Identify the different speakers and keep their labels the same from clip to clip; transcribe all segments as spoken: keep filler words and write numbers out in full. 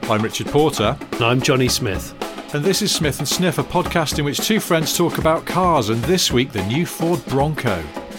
Speaker 1: I'm Richard Porter.
Speaker 2: And I'm Johnny Smith.
Speaker 1: And this is Smith and Sniff, a podcast in which two friends talk about cars, and this week the new Ford Bronco.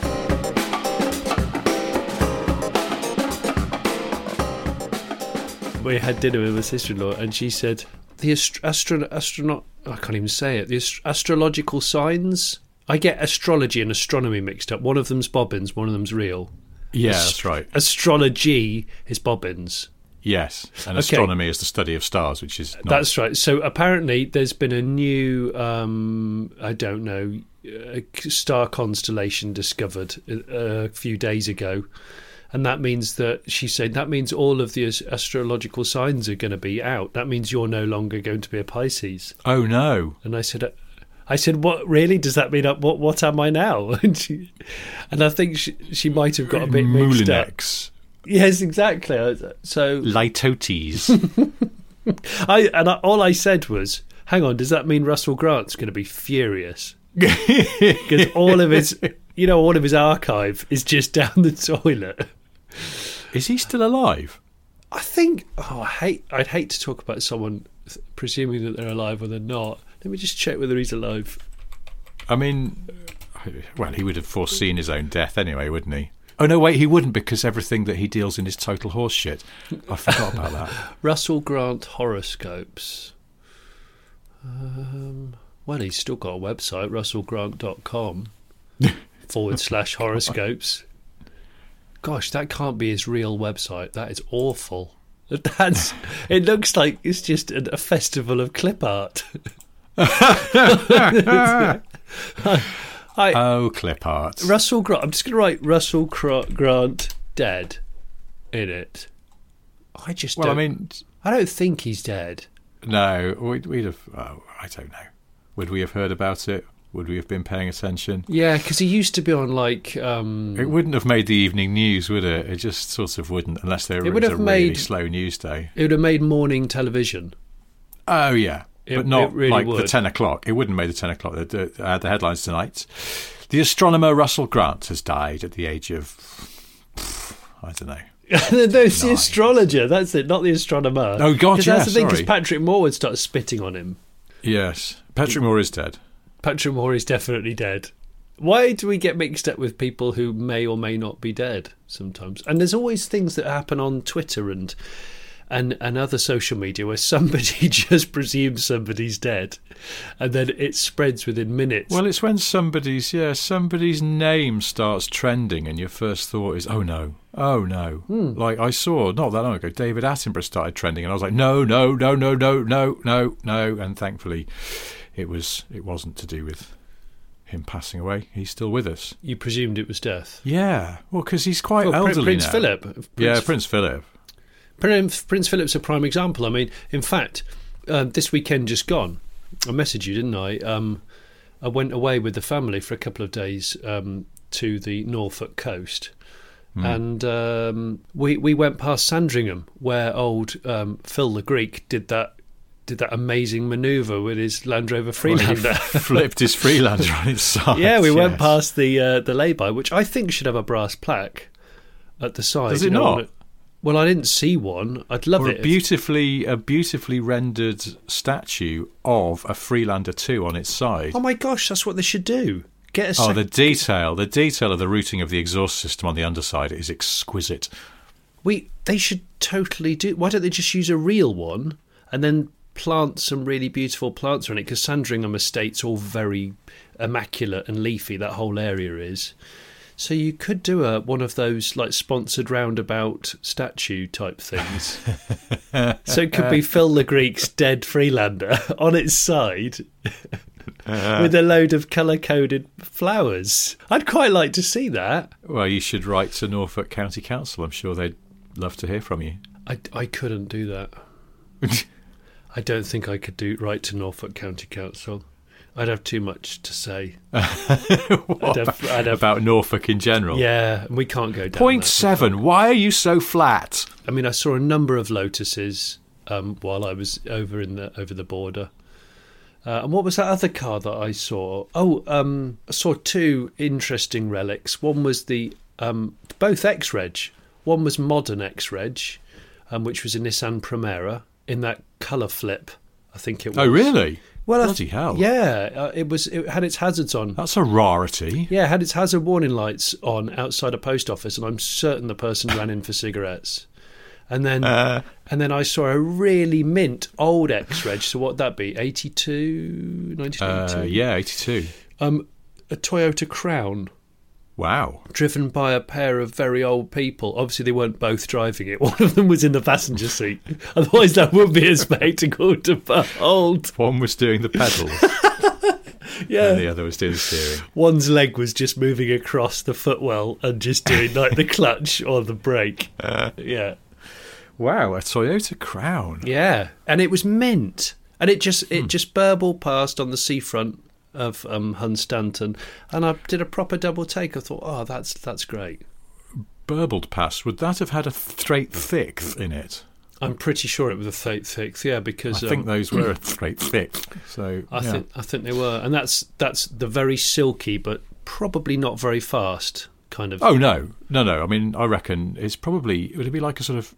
Speaker 2: We had dinner with my sister-in-law and she said, the ast- astro- astronaut, I can't even say it, the ast- astrological signs, I get astrology and astronomy mixed up. One of them's bobbins, one of them's real.
Speaker 1: Yeah,
Speaker 2: Ast-
Speaker 1: that's right.
Speaker 2: Astrology is bobbins.
Speaker 1: Yes, and
Speaker 2: Okay.
Speaker 1: astronomy is the study of stars, which is not...
Speaker 2: That's right. So apparently there's been a new, um, I don't know, uh, star constellation discovered a, a few days ago. And that means that, she said, that means all of the as- astrological signs are going to be out. That means you're no longer going to be a Pisces.
Speaker 1: Oh, no.
Speaker 2: And I said, uh, I said, what, really? Does that mean, uh, what What am I now? And, she, and I think she, she might have got a bit mixed up.
Speaker 1: Moulinex.
Speaker 2: Yes, exactly. So
Speaker 1: Litotes.
Speaker 2: I and I, all I said was, hang on, does that mean Russell Grant's going to be furious? Because all of his, you know, all of his archive is just down the toilet.
Speaker 1: Is he still alive?
Speaker 2: I think. Oh, I hate. I'd hate to talk about someone presuming that they're alive when they're not. Let me just check whether he's alive.
Speaker 1: I mean, well, he would have foreseen his own death anyway, wouldn't he? Oh, no, wait, he wouldn't, because everything that he deals in is total horse shit. I forgot about that.
Speaker 2: Russell Grant horoscopes. Um, well, he's still got a website, russell grant dot com forward slash horoscopes. Gosh, that can't be his real website. That is awful. That's. It looks like it's just a, a festival of clip art. I,
Speaker 1: oh, clip art.
Speaker 2: Russell Grant. I'm just going to write Russell Cr- Grant dead in it. I just.
Speaker 1: Well,
Speaker 2: don't,
Speaker 1: I mean,
Speaker 2: I don't think he's dead.
Speaker 1: no, we'd, we'd have. Oh, I don't know. Would we have heard about it? Would we have been paying attention?
Speaker 2: Yeah, because he used to be on like. Um,
Speaker 1: It wouldn't have made the evening news, would it? It just sort of wouldn't, unless there
Speaker 2: It
Speaker 1: was
Speaker 2: would
Speaker 1: a
Speaker 2: have
Speaker 1: really
Speaker 2: made-
Speaker 1: slow news day.
Speaker 2: It would have made morning television.
Speaker 1: Oh yeah,
Speaker 2: It-
Speaker 1: but not
Speaker 2: it really
Speaker 1: like the
Speaker 2: would.
Speaker 1: ten o'clock. It wouldn't have made the ten o'clock. The, the, uh, the headlines tonight: the astronomer Russell Grant has died at the age of I don't know.
Speaker 2: No, it's the
Speaker 1: Nine.
Speaker 2: astrologer. That's it, not the astronomer.
Speaker 1: Oh, God,
Speaker 2: 'Cause
Speaker 1: yeah,
Speaker 2: that's the thing. Because
Speaker 1: sorry.
Speaker 2: Patrick Moore would start spitting on him.
Speaker 1: Yes, Patrick Moore is dead.
Speaker 2: Patrick Moore is definitely dead. Why do we get mixed up with people who may or may not be dead sometimes? And there's always things that happen on Twitter and and, and other social media where somebody just presumes somebody's dead, and then it spreads within minutes.
Speaker 1: Well, it's when somebody's yeah somebody's name starts trending, and your first thought is, oh no, oh no.
Speaker 2: Hmm.
Speaker 1: Like I saw not that long ago, David Attenborough started trending, and I was like, no, no, no, no, no, no, no, no. And thankfully, it was it wasn't to do with him passing away. He's still with us.
Speaker 2: You presumed it was death.
Speaker 1: Yeah, well, because he's quite
Speaker 2: Well, Prin-
Speaker 1: elderly
Speaker 2: Prince
Speaker 1: now.
Speaker 2: Philip. Prince
Speaker 1: yeah, Prince Philip.
Speaker 2: Prince, Prince Philip's a prime example. I mean, in fact, uh, this weekend just gone, I messaged you, didn't I? Um, I went away with the family for a couple of days um, to the Norfolk coast.
Speaker 1: Mm.
Speaker 2: And um, we we went past Sandringham, where old um, Phil the Greek did that did that amazing manoeuvre with his Land Rover Freelander.
Speaker 1: Well, he flipped his Freelander on its side.
Speaker 2: Yeah, we went
Speaker 1: yes.
Speaker 2: past the uh, the lay-by, which I think should have a brass plaque at the side.
Speaker 1: Does it
Speaker 2: you know,
Speaker 1: not?
Speaker 2: on it. Well, I didn't see one. I'd love
Speaker 1: Or
Speaker 2: it.
Speaker 1: a
Speaker 2: if-
Speaker 1: beautifully a beautifully rendered statue of a Freelander two on its side.
Speaker 2: Oh my gosh, that's what they should do. Get a
Speaker 1: Oh,
Speaker 2: sec-
Speaker 1: the detail, the detail of the routing of the exhaust system on the underside is exquisite.
Speaker 2: we they should totally do. Why don't they just use a real one and then plant some really beautiful plants on it? Because Sandringham Estate's all very immaculate and leafy. That whole area is. So you could do a one of those like sponsored roundabout statue type things. So it could be Phil the Greek's dead Freelander on its side with a load of colour coded flowers. I'd quite like to see that.
Speaker 1: Well, you should write to Norfolk County Council. I'm sure they'd love to hear from you.
Speaker 2: I, I couldn't do that. I don't think I could do right to Norfolk County Council. I'd have too much to say.
Speaker 1: What,
Speaker 2: I'd have, I'd have,
Speaker 1: about Norfolk in general?
Speaker 2: yeah, we can't go down
Speaker 1: Point
Speaker 2: that.
Speaker 1: seven. Why are you so flat?
Speaker 2: I mean, I saw a number of Lotuses um, while I was over in the over the border. Uh, and what was that other car that I saw? Oh, um, I saw two interesting relics. One was the um, both X-Reg. One was modern X-Reg, um, which was a Nissan Primera, in that colour flip, I think it was.
Speaker 1: Oh, really?
Speaker 2: Well,
Speaker 1: Bloody
Speaker 2: I,
Speaker 1: hell.
Speaker 2: Yeah, uh, it was. It had its hazards on.
Speaker 1: That's a rarity.
Speaker 2: Yeah, it had its hazard warning lights on outside a post office, and I'm certain the person ran in for cigarettes. And then,
Speaker 1: Uh,
Speaker 2: and then I saw a really mint old X-Reg. So what'd that be? eighty-two, nineteen eighty-two?
Speaker 1: uh, yeah, eighty-two.
Speaker 2: Um, a Toyota Crown,
Speaker 1: Wow.
Speaker 2: driven by a pair of very old people. Obviously, they weren't both driving it. One of them was in the passenger seat. Otherwise, that would be a spectacle to behold.
Speaker 1: One was doing the pedals
Speaker 2: Yeah.
Speaker 1: and the other was doing the steering.
Speaker 2: One's leg was just moving across the footwell and just doing like the clutch or the brake.
Speaker 1: Uh,
Speaker 2: Yeah.
Speaker 1: wow, a Toyota Crown.
Speaker 2: Yeah. And it was mint. And it just it
Speaker 1: Hmm.
Speaker 2: just burbled past on the seafront of um, Hunstanton. And I did a proper double take. I thought, oh, that's that's great.
Speaker 1: Burbled past. Would that have had a straight sixth in it?
Speaker 2: I'm pretty sure it was a Thate Sixth, yeah, because
Speaker 1: I think
Speaker 2: um,
Speaker 1: those were a straight sixth. So
Speaker 2: I
Speaker 1: yeah.
Speaker 2: think I think they were, and that's that's the very silky, but probably not very fast kind of.
Speaker 1: Oh no, no, no. I mean, I reckon it's probably would it be like a sort of.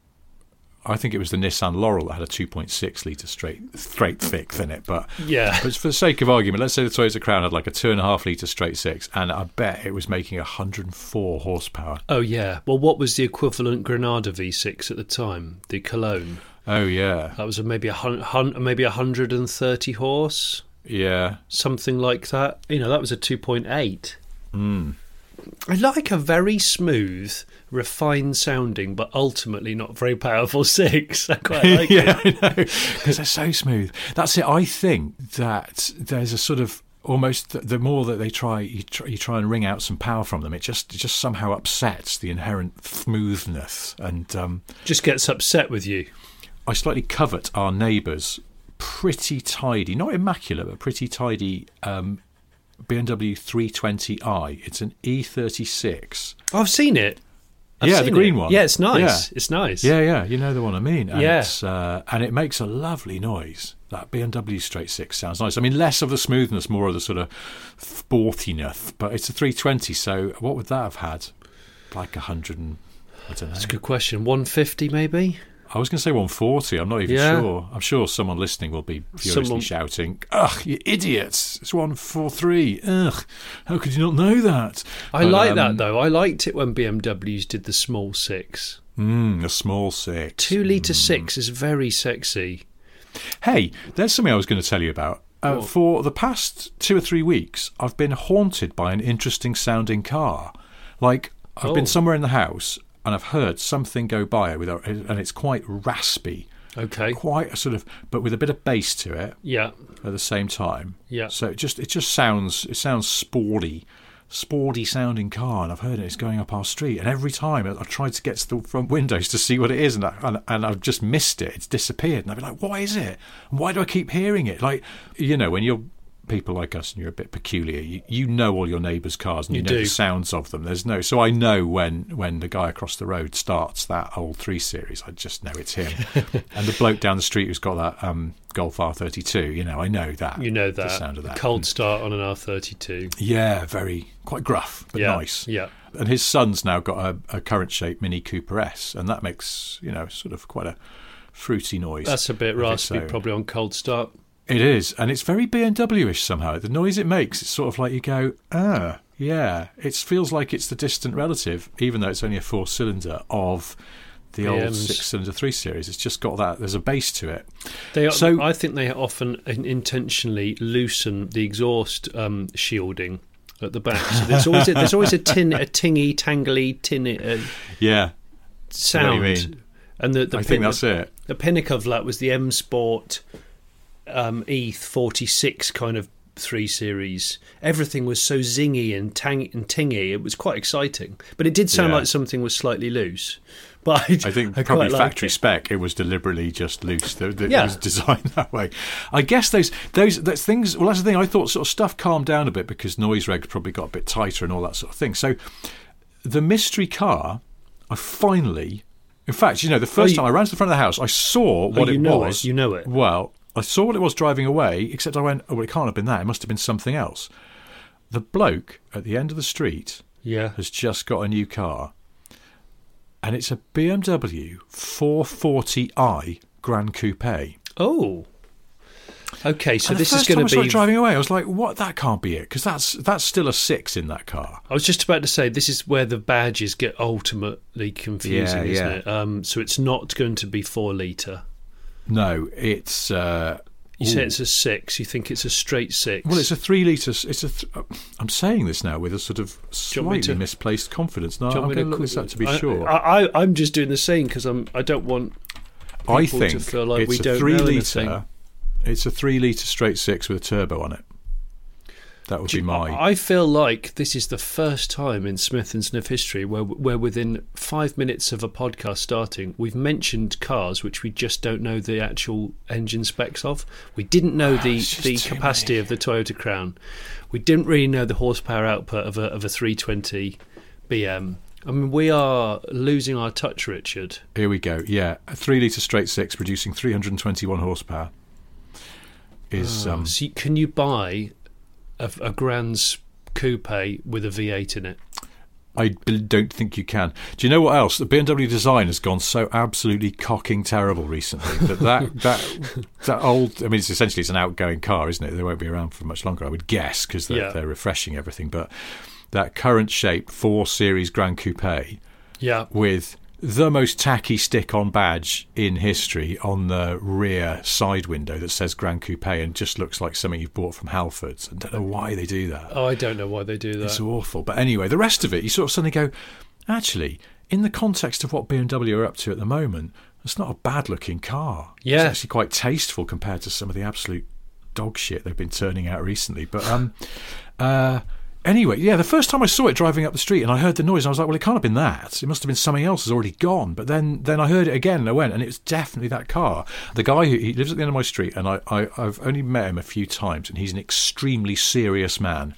Speaker 1: I think it was the Nissan Laurel that had a two point six litre straight straight six in it, but
Speaker 2: Yeah,
Speaker 1: but for the sake of argument, let's say the Toyota Crown had like a two and a half litre straight six, and I bet it was making one hundred and four horsepower.
Speaker 2: oh yeah. Well, what was the equivalent Granada V six at the time? The Cologne.
Speaker 1: Oh yeah,
Speaker 2: That was a, maybe a hun, hun, maybe one hundred thirty horse,
Speaker 1: yeah.
Speaker 2: something like that. You know, that was a two point eight.
Speaker 1: Mm.
Speaker 2: I like a very smooth, refined sounding, but ultimately not very powerful six. I quite like
Speaker 1: yeah,
Speaker 2: it.
Speaker 1: I know, because they're so smooth. That's it. I think that there's a sort of almost the, the more that they try you, try, you try and wring out some power from them, it just it just somehow upsets the inherent smoothness. And um,
Speaker 2: Just gets upset with you.
Speaker 1: I slightly covet our neighbours' pretty tidy, not immaculate, but pretty tidy um, B M W three twenty i. It's an E thirty-six.
Speaker 2: I've seen it. I've
Speaker 1: Yeah, the
Speaker 2: seen
Speaker 1: green
Speaker 2: it.
Speaker 1: one.
Speaker 2: Yeah, it's nice.
Speaker 1: Yeah.
Speaker 2: It's nice.
Speaker 1: Yeah, yeah, you know the one I mean. And
Speaker 2: Yeah.
Speaker 1: it's, uh, and it makes a lovely noise. That B M W straight six sounds nice. I mean, less of the smoothness, more of the sort of sportiness. But it's a three twenty, so what would that have had? Like a hundred and I don't know.
Speaker 2: That's a good question. one fifty maybe?
Speaker 1: I was going to say one forty. I'm not even
Speaker 2: Yeah.
Speaker 1: sure. I'm sure someone listening will be furiously
Speaker 2: Someone-
Speaker 1: shouting, "Ugh, you idiots! It's one forty-three. Ugh, how could you not know that?"
Speaker 2: I
Speaker 1: But,
Speaker 2: like
Speaker 1: um,
Speaker 2: that though. I liked it when B M Ws did the small six.
Speaker 1: Mm, a small six.
Speaker 2: Two litre six is very sexy.
Speaker 1: Hey, there's something I was going to tell you about. Uh,
Speaker 2: What?
Speaker 1: for the past two or three weeks, I've been haunted by an interesting sounding car. Like, I've
Speaker 2: Oh.
Speaker 1: been somewhere in the house and I've heard something go by with, a, and it's quite raspy,
Speaker 2: Okay.
Speaker 1: quite a sort of, but with a bit of bass to it
Speaker 2: Yeah.
Speaker 1: at the same time.
Speaker 2: Yeah.
Speaker 1: So it just it just sounds it sounds sporty, sporty sounding car, and I've heard it. It's going up our street, and every time I- I've tried to get to the front windows to see what it is, and I, and, and I've just missed it. It's disappeared, and I've been like, "What is it? And why do I keep hearing it?" Like, you know, when you're people like us and you're a bit peculiar, you, you know all your neighbours' cars and you,
Speaker 2: You
Speaker 1: know
Speaker 2: do.
Speaker 1: the sounds of them. There's no, so I know when when the guy across the road starts that old three series, I just know it's him. And the bloke down the street who's got that um, Golf R thirty-two, you know, I know that.
Speaker 2: You know
Speaker 1: the
Speaker 2: that.
Speaker 1: sound of that.
Speaker 2: Cold start on an R thirty-two.
Speaker 1: Yeah, very quite gruff, but
Speaker 2: Yeah.
Speaker 1: nice.
Speaker 2: Yeah.
Speaker 1: And his son's now got a, a current shape Mini Cooper S, and that makes, you know, sort of quite a fruity noise.
Speaker 2: That's a bit
Speaker 1: of its
Speaker 2: raspy,
Speaker 1: own.
Speaker 2: probably on cold start.
Speaker 1: It is, and it's very B M W-ish somehow. The noise it makes, it's sort of like you go, ah, yeah. It feels like it's the distant relative, even though it's only a four-cylinder, of the
Speaker 2: B
Speaker 1: old
Speaker 2: Ms.
Speaker 1: six-cylinder three series. It's just got that. There's a bass to it.
Speaker 2: They are,
Speaker 1: So-
Speaker 2: I think they often in- intentionally loosen the exhaust um, shielding at the back. So there's always a, there's always a tin, a tingy, tangly tin uh,
Speaker 1: Yeah,
Speaker 2: sound.
Speaker 1: mean.
Speaker 2: And the, the
Speaker 1: I
Speaker 2: pin-
Speaker 1: think that's it.
Speaker 2: The pinnacle of that was the M Sport um, E T H forty-six kind of three series. Everything was so zingy and tang and tingy. It was quite exciting, but it did sound
Speaker 1: Yeah.
Speaker 2: like something was slightly loose. But I,
Speaker 1: I think
Speaker 2: I
Speaker 1: probably
Speaker 2: quite liked
Speaker 1: factory
Speaker 2: it.
Speaker 1: spec. It was deliberately just loose. The- the-
Speaker 2: Yeah.
Speaker 1: It was designed that way. I guess those those those things. Well, that's the thing. I thought sort of stuff calmed down a bit because noise regs probably got a bit tighter and all that sort of thing. So the mystery car, I finally, in fact, you know, the first
Speaker 2: you-
Speaker 1: time I ran to the front of the house, I saw what
Speaker 2: you
Speaker 1: it
Speaker 2: know
Speaker 1: was.
Speaker 2: it, you know it.
Speaker 1: Well, I saw what it was driving away. Except I went, oh, well, it can't have been that. It must have been something else. The bloke at the end of the street
Speaker 2: Yeah.
Speaker 1: has just got a new car, and it's a B M W four forty i Gran Coupe.
Speaker 2: Oh. Okay, so
Speaker 1: and
Speaker 2: this
Speaker 1: the
Speaker 2: is
Speaker 1: first
Speaker 2: going
Speaker 1: time I
Speaker 2: to
Speaker 1: saw
Speaker 2: be...
Speaker 1: it driving away, I was like, what? That can't be it, because that's, that's still a six in that car.
Speaker 2: I was just about to say, this is where the badges get ultimately confusing,
Speaker 1: Yeah,
Speaker 2: isn't
Speaker 1: yeah.
Speaker 2: it? Um, so it's not going to be four litre.
Speaker 1: No, it's... Uh,
Speaker 2: You say it's a six. You think it's a straight six.
Speaker 1: Well, it's a three litre... It's a. Th- I'm saying this now with a sort of slightly to, misplaced confidence. No, I'm going to look this up to be
Speaker 2: I,
Speaker 1: sure.
Speaker 2: I, I, I'm just doing the same because I'm. I don't want people
Speaker 1: I think
Speaker 2: to feel like
Speaker 1: it's
Speaker 2: we
Speaker 1: a
Speaker 2: don't
Speaker 1: three
Speaker 2: know
Speaker 1: litre.
Speaker 2: anything.
Speaker 1: It's a three litre straight six with a turbo on it. That would be my...
Speaker 2: I feel like this is the first time in Smith and Sniff history where, where within five minutes of a podcast starting, we've mentioned cars which we just don't know the actual engine specs of. We didn't know the, the capacity
Speaker 1: many.
Speaker 2: of the Toyota Crown. We didn't really know the horsepower output of a, of a three twenty B M. I mean, we are losing our touch, Richard.
Speaker 1: Here we go. Yeah, a three litre straight six producing three hundred twenty-one horsepower. Is
Speaker 2: Oh,
Speaker 1: um,
Speaker 2: so you, can you buy a, a Grand's coupe with a V eight in it?
Speaker 1: I don't think you can. Do you know what else? The B M W design has gone so absolutely cocking terrible recently that that, that, that old... I mean, it's essentially it's an outgoing car, isn't it? They won't be around for much longer, I would guess, because they're,
Speaker 2: Yeah.
Speaker 1: they're refreshing everything. But that current shape four Series Grand Coupe
Speaker 2: Yeah.
Speaker 1: with the most tacky stick-on badge in history on the rear side window that says Grand Coupe and just looks like something you've bought from Halfords. I don't know why they do that.
Speaker 2: Oh, I don't know why they do that.
Speaker 1: It's awful. But anyway, the rest of it, you sort of suddenly go, actually, in the context of what B M W are up to at the moment, it's not a bad-looking car.
Speaker 2: Yeah.
Speaker 1: It's actually quite tasteful compared to some of the absolute dog shit they've been turning out recently. But um, uh, anyway, yeah, the first time I saw it driving up the street and I heard the noise, I was like, well, it can't have been that. It must have been something else that's already gone. But then, then I heard it again and I went, and it was definitely that car. The guy who he lives at the end of my street, and I, I, I've only met him a few times, and he's an extremely serious man.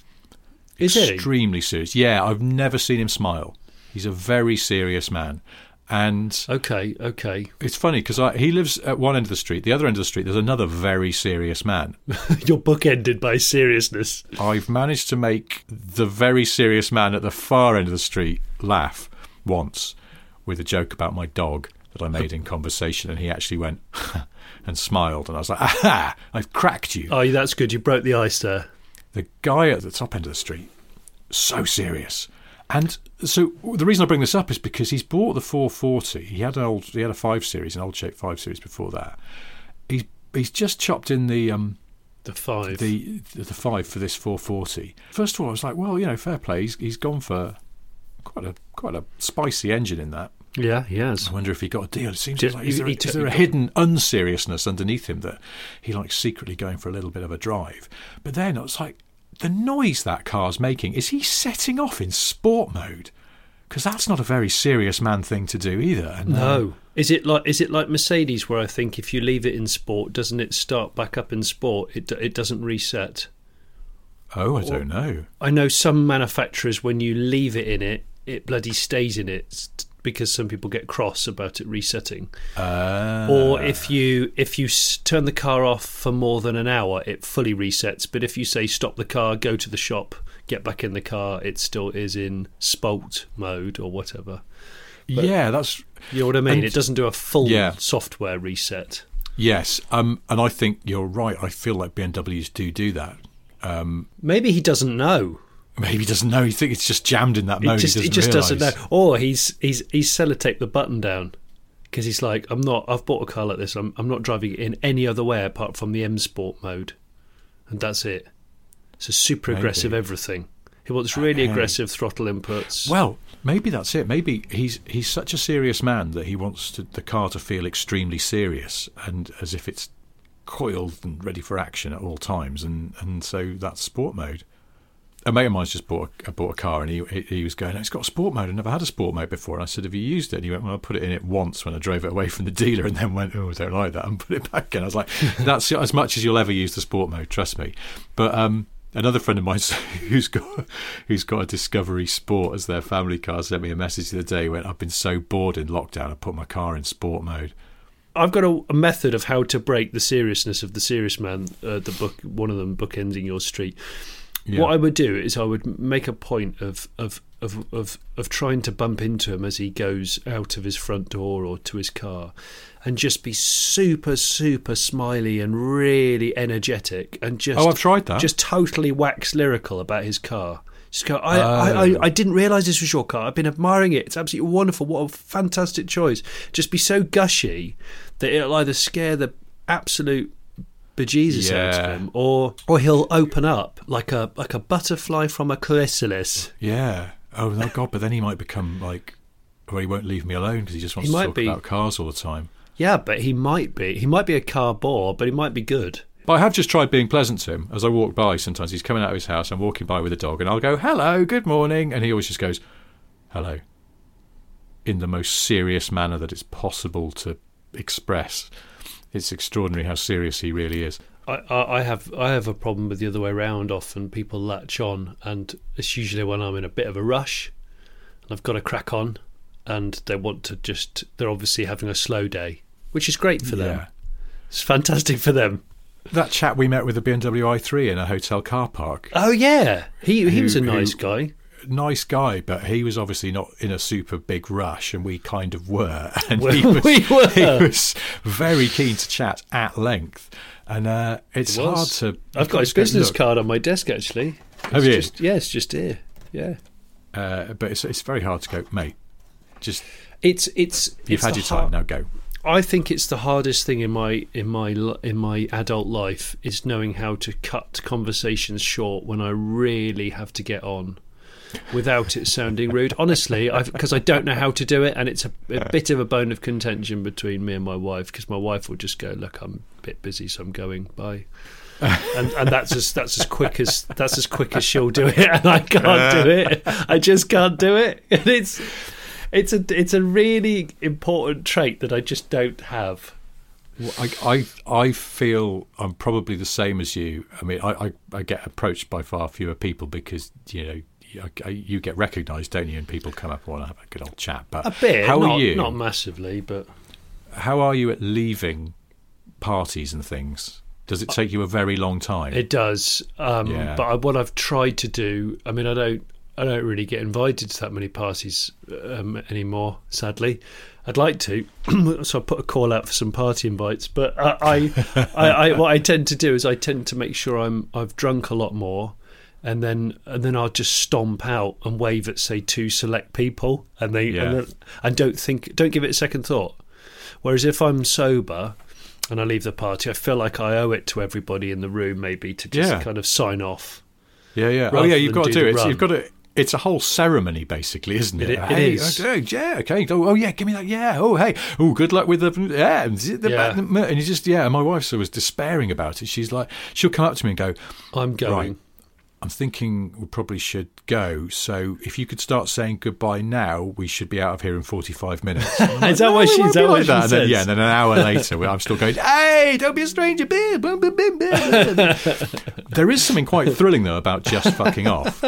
Speaker 2: Is he?
Speaker 1: Extremely serious. Yeah, I've never seen him smile. He's a very serious man. And
Speaker 2: Okay, okay.
Speaker 1: it's funny because he lives at one end of the street. The other end of the street, there's another very serious man.
Speaker 2: You're bookended by seriousness.
Speaker 1: I've managed to make the very serious man at the far end of the street laugh once with a joke about my dog that I made in conversation, and he actually went and smiled, and I was like, aha, I've cracked you.
Speaker 2: Oh, that's good. You broke the ice there.
Speaker 1: The guy at the top end of the street, so serious. And so the reason I bring this up is because he's bought the four forty. He had an old, he had a five series, an old shape five series before that. He's he's just chopped in the um
Speaker 2: The five.
Speaker 1: the the five for this four forty. First of all, I was like, well, you know, fair play. He's he's gone for quite a quite a spicy engine in that.
Speaker 2: Yeah, he has.
Speaker 1: I wonder if he got a deal. It seems
Speaker 2: Just-
Speaker 1: like is there,
Speaker 2: he-
Speaker 1: a,
Speaker 2: he
Speaker 1: is there a
Speaker 2: took-
Speaker 1: hidden unseriousness underneath him that he likes secretly going for a little bit of a drive? But then I was like, the noise that car's making, is he setting off in sport mode? Because that's not a very serious man thing to do either. And,
Speaker 2: No.
Speaker 1: um,
Speaker 2: Is it like is it like Mercedes, where I think if you leave it in sport, doesn't it start back up in sport? It d- it doesn't reset.
Speaker 1: oh, I don't know.
Speaker 2: I know some manufacturers, when you leave it in it, it bloody stays in it s- because some people get cross about it resetting.
Speaker 1: Uh,
Speaker 2: Or if you if you s- turn the car off for more than an hour, it fully resets. But if you say stop the car, go to the shop, get back in the car, it still is in sport mode or whatever. But
Speaker 1: yeah, that's
Speaker 2: you know what I mean?
Speaker 1: And-
Speaker 2: It doesn't do a full
Speaker 1: Yeah.
Speaker 2: software reset.
Speaker 1: yes. Um, and I think you're right. I feel like B M Ws do do that.
Speaker 2: Maybe he doesn't know.
Speaker 1: Maybe he doesn't know. He think it's just jammed in that
Speaker 2: He
Speaker 1: mode.
Speaker 2: just,
Speaker 1: he
Speaker 2: he
Speaker 1: doesn't
Speaker 2: just
Speaker 1: realise.
Speaker 2: doesn't know. Or he's he's he's sellotaped the button down because he's like, I'm not. I've bought a car like this. I'm I'm not driving it in any other way apart from the M Sport mode, and that's it. So super aggressive
Speaker 1: Maybe.
Speaker 2: everything. He wants really
Speaker 1: Okay.
Speaker 2: aggressive throttle inputs.
Speaker 1: Well, maybe that's it. Maybe he's he's such a serious man that he wants to, the car to feel extremely serious and as if it's coiled and ready for action at all times, and, and so that's sport mode. A mate of mine's just bought a, bought a car, and he he, he was going, it's got a sport mode. I never had a sport mode before. And I said, have you used it? And he went, well, I put it in it once when I drove it away from the dealer, and then went, oh, I don't like that, and put it back in. I was like, that's as much as you'll ever use the sport mode, trust me. But um, another friend of mine who's got who's got a Discovery Sport as their family car sent me a message the other day. He went, I've been so bored in lockdown, I put my car in sport mode.
Speaker 2: I've got a, a method of how to break the seriousness of the serious man. Uh, the book, one of them, bookending your street.
Speaker 1: Yeah.
Speaker 2: What I would do is I would make a point of of, of of of trying to bump into him as he goes out of his front door or to his car, and just be super super smiley and really energetic, and just
Speaker 1: Oh, I've tried that.
Speaker 2: just totally wax lyrical about his car. Just go, I,
Speaker 1: Oh.
Speaker 2: I, I, I didn't realise this was your car. I've been admiring it. It's absolutely wonderful. What a fantastic choice. Just be so gushy that it'll either scare the absolute bejesus out of
Speaker 1: Yeah.
Speaker 2: him, or or he'll open up like a like a butterfly from a chrysalis.
Speaker 1: Yeah. Oh, no, God, but then he might become like, well, he won't leave me alone because he just wants
Speaker 2: He
Speaker 1: to
Speaker 2: might
Speaker 1: talk
Speaker 2: be.
Speaker 1: about cars all the time.
Speaker 2: Yeah, but he might be. He might be a car bore, but he might be good.
Speaker 1: But I have just tried being pleasant to him as I walk by. Sometimes he's coming out of his house, I'm walking by with a dog, and I'll go, hello, good morning, and he always just goes, hello, in the most serious manner that it's possible to express. It's extraordinary how serious he really is.
Speaker 2: I, I I have I have a problem with the other way around. Often people latch on, and it's usually when I'm in a bit of a rush, and I've got to crack on, and they want to just. They're obviously having a slow day, which is great for them.
Speaker 1: Yeah.
Speaker 2: It's fantastic for them.
Speaker 1: That chap we met with the B M W i three in a hotel car park,
Speaker 2: Oh yeah, he he
Speaker 1: Who-
Speaker 2: was a
Speaker 1: who-
Speaker 2: nice guy.
Speaker 1: nice guy, but he was obviously not in a super big rush, and we kind of were. And
Speaker 2: Well,
Speaker 1: he was,
Speaker 2: we were.
Speaker 1: he was very keen to chat at length, and uh, it's
Speaker 2: It was.
Speaker 1: hard to.
Speaker 2: I've got his
Speaker 1: to go,
Speaker 2: business
Speaker 1: "Look,"
Speaker 2: card on my desk actually.
Speaker 1: Have
Speaker 2: It's
Speaker 1: you?
Speaker 2: Just, yeah, it's just here. Yeah,
Speaker 1: Uh, but it's it's very hard to go, mate. Just
Speaker 2: it's it's.
Speaker 1: you've
Speaker 2: it's
Speaker 1: had
Speaker 2: the
Speaker 1: your time,
Speaker 2: har-
Speaker 1: now go.
Speaker 2: I think it's the hardest thing in my in my l- in my adult life is knowing how to cut conversations short when I really have to get on, without it sounding rude. Honestly, because I don't know how to do it, and it's a, a bit of a bone of contention between me and my wife. Because my wife will just go, "Look, I'm a bit busy, so I'm going. Bye." and and that's as that's as quick as that's as quick as she'll do it, and I can't do it. I just can't do it. And it's. It's a it's a really important trait that I just don't have.
Speaker 1: Well, I, I I feel I'm probably the same as you. I mean, I, I, I get approached by far fewer people because you know you, you get recognised, don't you? And people come up and want to have a good old chat. But
Speaker 2: A bit,
Speaker 1: how
Speaker 2: not,
Speaker 1: are you?
Speaker 2: not massively, but
Speaker 1: How are you at leaving parties and things? Does it take you a very long time?
Speaker 2: it does. Um,
Speaker 1: Yeah.
Speaker 2: But I, what I've tried to do, I mean, I don't I don't really get invited to that many parties um, anymore. Sadly, I'd like to, so I put a call out for some party invites. But I, I, I, I what I tend to do is I tend to make sure I'm I've drunk a lot more. And then, and then I'll just stomp out and wave at, say, two select people, and they
Speaker 1: Yeah.
Speaker 2: and, then, and don't think, don't give it a second thought. Whereas if I'm sober and I leave the party, I feel like I owe it to everybody in the room, maybe, to just
Speaker 1: Yeah.
Speaker 2: kind of sign off.
Speaker 1: Yeah, yeah. Oh,
Speaker 2: rather
Speaker 1: yeah. You've
Speaker 2: than
Speaker 1: got to
Speaker 2: do
Speaker 1: do
Speaker 2: the
Speaker 1: it. It's,
Speaker 2: run.
Speaker 1: you've got to. It's a whole ceremony, basically, isn't it?
Speaker 2: It- it
Speaker 1: hey,
Speaker 2: is.
Speaker 1: oh, yeah, okay. Oh, oh, yeah. Give me that. Yeah. Oh, hey. Oh, good luck with the. Yeah. the-
Speaker 2: Yeah.
Speaker 1: And you just. Yeah. And my wife was despairing about it. She's like, she'll come up to me and go,
Speaker 2: I'm going.
Speaker 1: Right. I'm thinking we probably should go. So if you could start saying goodbye now, we should be out of here in forty-five minutes. And I'm like,
Speaker 2: Is that
Speaker 1: "No,
Speaker 2: what
Speaker 1: it
Speaker 2: she-
Speaker 1: won't
Speaker 2: is
Speaker 1: be
Speaker 2: that what
Speaker 1: like
Speaker 2: she
Speaker 1: that?" And then,
Speaker 2: says?
Speaker 1: yeah, and then an hour later, I'm still going, hey, don't be a stranger. There is something quite thrilling, though, about just fucking off.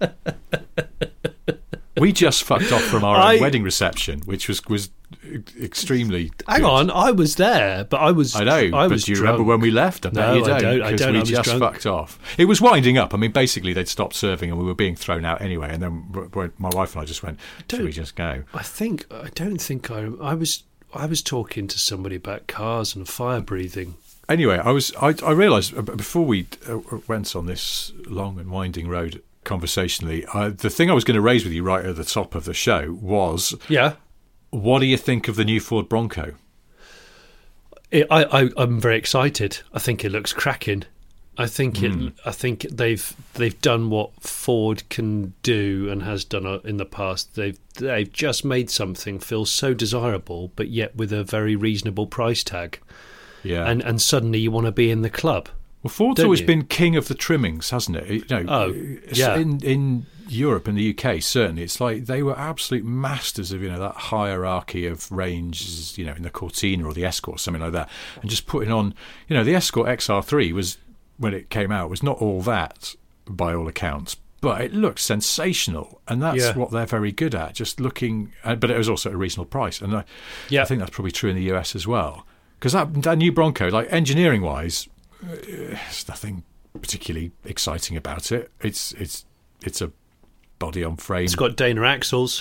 Speaker 1: We just fucked off from our
Speaker 2: I-
Speaker 1: own wedding reception, which was, was extremely
Speaker 2: Hang
Speaker 1: good.
Speaker 2: on, I was there, but I was.
Speaker 1: I know,
Speaker 2: I
Speaker 1: but
Speaker 2: was
Speaker 1: do you
Speaker 2: drunk.
Speaker 1: remember when we left? I bet
Speaker 2: No,
Speaker 1: you
Speaker 2: I
Speaker 1: don't.
Speaker 2: don't, I
Speaker 1: 'cause
Speaker 2: don't,
Speaker 1: we
Speaker 2: I was
Speaker 1: just
Speaker 2: drunk.
Speaker 1: fucked off. It was winding up. I mean, basically, they'd stopped serving and we were being thrown out anyway. And then w- w- my wife and I just went, should
Speaker 2: Don't-
Speaker 1: we just go?
Speaker 2: I think I don't think I. I was. I was talking to somebody about cars and fire breathing.
Speaker 1: Anyway, I was. I, I realised uh, before we uh, went on this long and winding road conversationally, uh, the thing I was going to raise with you right at the top of the show was,
Speaker 2: Yeah.
Speaker 1: what do you think of the new Ford Bronco?
Speaker 2: It, I, I, I'm very excited. I think it looks cracking. I think it. I think they've they've done what Ford can do and has done in the past. They've they've just made something feel so desirable, but yet with a very reasonable price tag.
Speaker 1: Yeah.
Speaker 2: And and suddenly you want to be in the club.
Speaker 1: Well, Ford's
Speaker 2: Don't
Speaker 1: always
Speaker 2: you?
Speaker 1: been king of the trimmings, hasn't it? You know,
Speaker 2: Oh, yeah.
Speaker 1: In in Europe and the U K, certainly, it's like they were absolute masters of you know that hierarchy of ranges. You know, in the Cortina or the Escort, or something like that, and just putting on. You know, the Escort X R three was when it came out was not all that by all accounts, but it looked sensational, and that's
Speaker 2: Yeah.
Speaker 1: what they're very good at. Just looking, uh, but it was also at a reasonable price, and I,
Speaker 2: Yeah.
Speaker 1: I think that's probably true in the U S as well. Because that that new Bronco, like engineering wise. It's nothing particularly exciting about it. It's it's it's a body on frame.
Speaker 2: It's got Dana axles.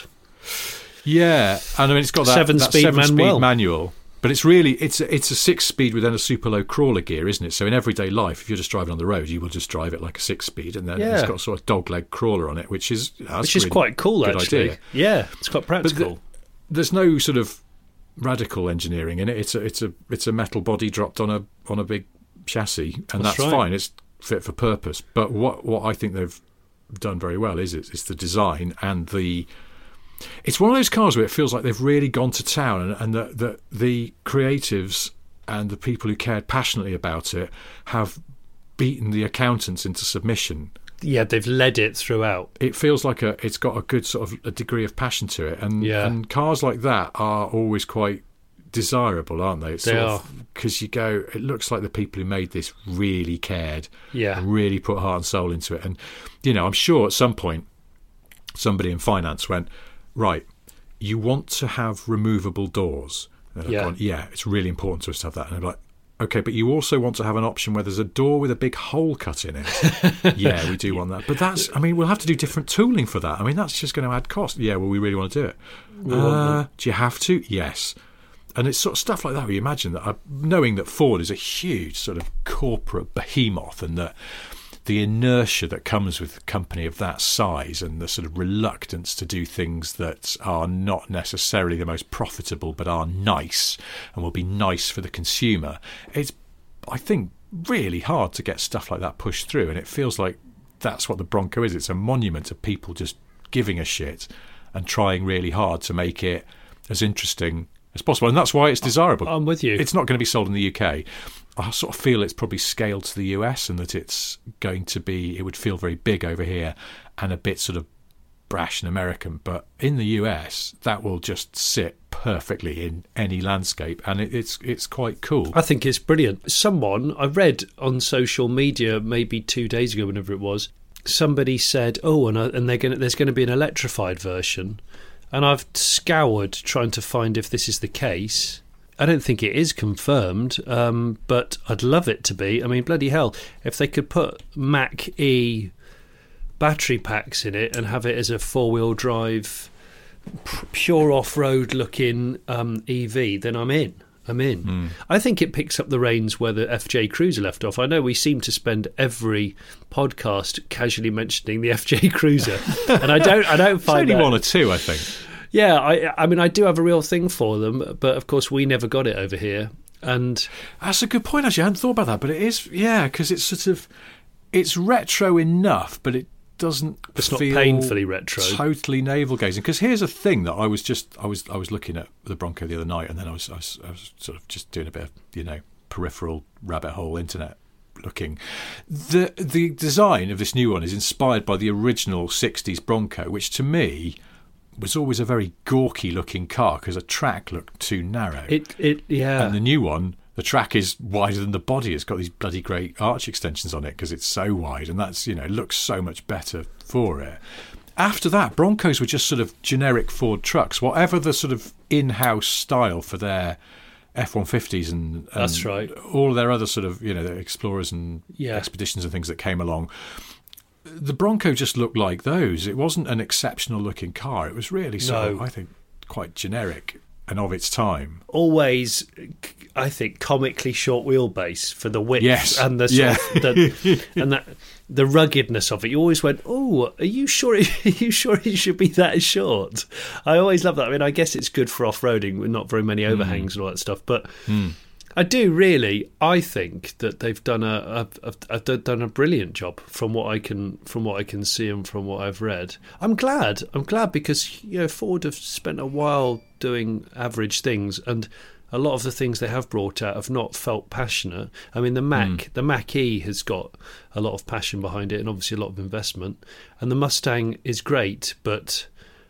Speaker 1: Yeah, and I mean it's got that
Speaker 2: seven-speed
Speaker 1: that seven-speed
Speaker 2: manual.
Speaker 1: manual. But it's really it's a, it's a six-speed with then a super low crawler gear, isn't it? So in everyday life, if you're just driving on the road, you will just drive it like a six-speed, and then
Speaker 2: Yeah.
Speaker 1: it's got a sort of dog-leg crawler on it, which is that's
Speaker 2: Which is
Speaker 1: really
Speaker 2: quite cool,
Speaker 1: good
Speaker 2: actually.
Speaker 1: idea.
Speaker 2: Yeah, it's quite practical.
Speaker 1: But the, there's no sort of radical engineering in it. It's a it's a it's a metal body dropped on a on a big chassis, and
Speaker 2: That's
Speaker 1: that's,
Speaker 2: right.
Speaker 1: fine. It's fit for purpose. But what what I think they've done very well is it's, it's the design and the. It's one of those cars where it feels like they've really gone to town, and, and the, the the creatives and the people who cared passionately about it have beaten the accountants into submission.
Speaker 2: Yeah, they've led it throughout.
Speaker 1: It feels like a it's got a good sort of a degree of passion to it, and
Speaker 2: Yeah.
Speaker 1: and cars like that are always quite desirable, aren't they? It's
Speaker 2: They
Speaker 1: sort
Speaker 2: are.
Speaker 1: because you go. It looks like the people who made this really cared,
Speaker 2: Yeah.
Speaker 1: and really put heart and soul into it. And you know, I'm sure at some point somebody in finance went, right, you want to have removable doors. And they're
Speaker 2: Yeah.
Speaker 1: going, yeah, it's really important to us to have that. And they're like, okay, but you also want to have an option where there's a door with a big hole cut in it. Yeah, we do want that. But that's, I mean, we'll have to do different tooling for that. I mean, that's just going to add cost. Yeah, well, we really want to do it.
Speaker 2: We want
Speaker 1: Uh,
Speaker 2: them.
Speaker 1: do you have to? Yes. And it's sort of stuff like that where you imagine that, uh, knowing that Ford is a huge sort of corporate behemoth, and that the inertia that comes with a company of that size, and the sort of reluctance to do things that are not necessarily the most profitable but are nice and will be nice for the consumer, it's, I think, really hard to get stuff like that pushed through. And it feels like that's what the Bronco is. It's a monument of people just giving a shit and trying really hard to make it as interesting as possible. And that's why it's desirable.
Speaker 2: I'm with you.
Speaker 1: It's not going to be sold in the U K. I sort of feel it's probably scaled to the U S, and that it's going to be, it would feel very big over here and a bit sort of brash and American. But in the U S, that will just sit perfectly in any landscape, and it, it's it's quite cool.
Speaker 2: I think it's brilliant. Someone, I read on social media maybe two days ago, whenever it was, somebody said, oh, and, uh, and they're gonna, there's going to be an electrified version. And I've scoured trying to find if this is the case. I don't think it is confirmed, um, but I'd love it to be. I mean, bloody hell, if they could put Mach-E battery packs in it and have it as a four-wheel drive, p- pure off-road looking um, E V, then I'm in. I'm in.
Speaker 1: Mm.
Speaker 2: I think it picks up the reins where the F J Cruiser left off. I know we seem to spend every podcast casually mentioning the F J Cruiser, and I don't. I don't
Speaker 1: It's
Speaker 2: find
Speaker 1: only
Speaker 2: that.
Speaker 1: one or two, I think.
Speaker 2: Yeah, I, I mean, I do have a real thing for them, but of course we never got it over here. And
Speaker 1: That's a good point, actually. I hadn't thought about that, but it is, yeah, because it's sort of, it's retro enough, but it doesn't
Speaker 2: it's not
Speaker 1: feel
Speaker 2: painfully retro.
Speaker 1: totally navel gazing. Because here's a thing that I was just, I was, I was looking at the Bronco the other night, and then I was, I was, I was sort of just doing a bit of, you know, peripheral rabbit hole internet looking. The the design of this new one is inspired by the original sixties Bronco, which to me was always a very gawky looking car because the track looked too narrow.
Speaker 2: It, it, yeah.
Speaker 1: And the new one, the track is wider than the body. It's got these bloody great arch extensions on it because it's so wide, and that's, you know, looks so much better for it. After that, Broncos were just sort of generic Ford trucks, whatever the sort of in-house style for their F one fifties and, and
Speaker 2: That's right.
Speaker 1: all of their other sort of, you know, the Explorers and
Speaker 2: Yeah.
Speaker 1: Expeditions and things that came along. The Bronco just looked like those. It wasn't an exceptional looking car. It was really sort of,
Speaker 2: No.
Speaker 1: I think, quite generic and of its time.
Speaker 2: Always, I think, comically short wheelbase for the width
Speaker 1: Yes.
Speaker 2: and the
Speaker 1: Yeah.
Speaker 2: sort of the, and that the ruggedness of it. You always went, "Oh, are you sure? Are you sure it should be that short?" I always love that. I mean, I guess it's good for off-roading with not very many overhangs and all that stuff, but.
Speaker 1: Mm.
Speaker 2: I do really. I think that they've done a, a, a, a done a brilliant job from what I can from what I can see and from what I've read. I'm glad. I'm glad because, you know, Ford have spent a while doing average things, and a lot of the things they have brought out have not felt passionate. I mean, the Mac,
Speaker 1: Mm.
Speaker 2: the Mach-E has got a lot of passion behind it, and obviously a lot of investment. And the Mustang is great, but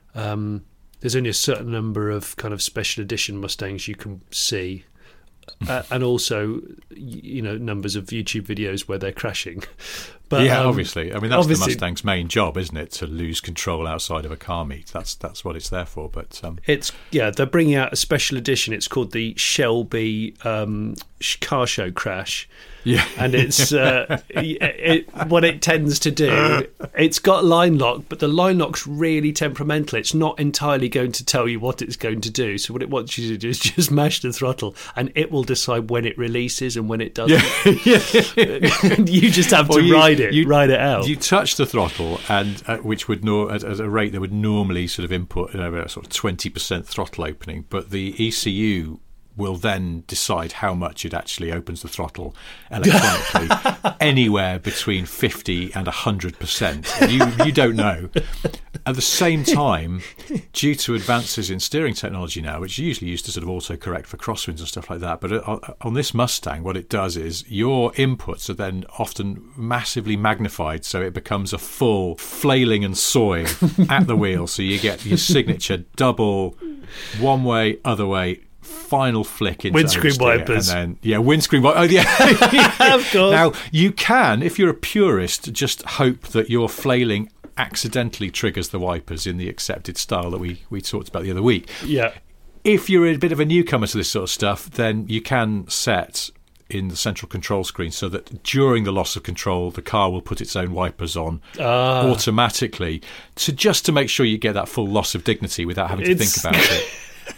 Speaker 2: um, there's only a certain number of kind of special edition Mustangs you can see. Uh, and also, y- you know, numbers of YouTube videos where they're crashing. But
Speaker 1: yeah,
Speaker 2: um,
Speaker 1: obviously. I mean, that's
Speaker 2: obviously-
Speaker 1: the Mustang's main job, isn't it? To lose control outside of a car meet. That's that's what it's there for. But um,
Speaker 2: It's yeah, they're bringing out a special edition. It's called the Shelby um, sh- Car Show Crash.
Speaker 1: Yeah.
Speaker 2: And it's uh, it, it, what it tends to do, it's got line lock, but the line lock's really temperamental. It's not entirely going to tell you what it's going to do. So what it wants you to do is just mash the throttle, and it will decide when it releases and when it doesn't.
Speaker 1: Yeah. Yeah.
Speaker 2: You just have
Speaker 1: Well,
Speaker 2: to
Speaker 1: you-
Speaker 2: ride it,
Speaker 1: you-
Speaker 2: ride it out.
Speaker 1: You touch the throttle, and uh, which would no, at, at a rate that would normally sort of input, you know, a sort of twenty percent throttle opening, but the E C U will then decide how much it actually opens the throttle electronically, anywhere between fifty and one hundred percent. You, you don't know. At the same time, due to advances in steering technology now, which is usually used to sort of auto-correct for crosswinds and stuff like that, but on this Mustang, what it does is your inputs are then often massively magnified, so it becomes a full flailing and sawing at the wheel, so you get your signature double, one way, other way, final flick into
Speaker 2: Windscreen
Speaker 1: oversteer,
Speaker 2: wipers.
Speaker 1: and then yeah, windscreen wipers. Oh yeah,
Speaker 2: Of course.
Speaker 1: Now you can, if you're a purist, just hope that your flailing accidentally triggers the wipers in the accepted style that we we talked about the other week.
Speaker 2: Yeah.
Speaker 1: If you're a bit of a newcomer to this sort of stuff, then you can set in the central control screen so that during the loss of control, the car will put its own wipers on
Speaker 2: Ah.
Speaker 1: automatically, to just to make sure you get that full loss of dignity without having to
Speaker 2: It's-
Speaker 1: think about it.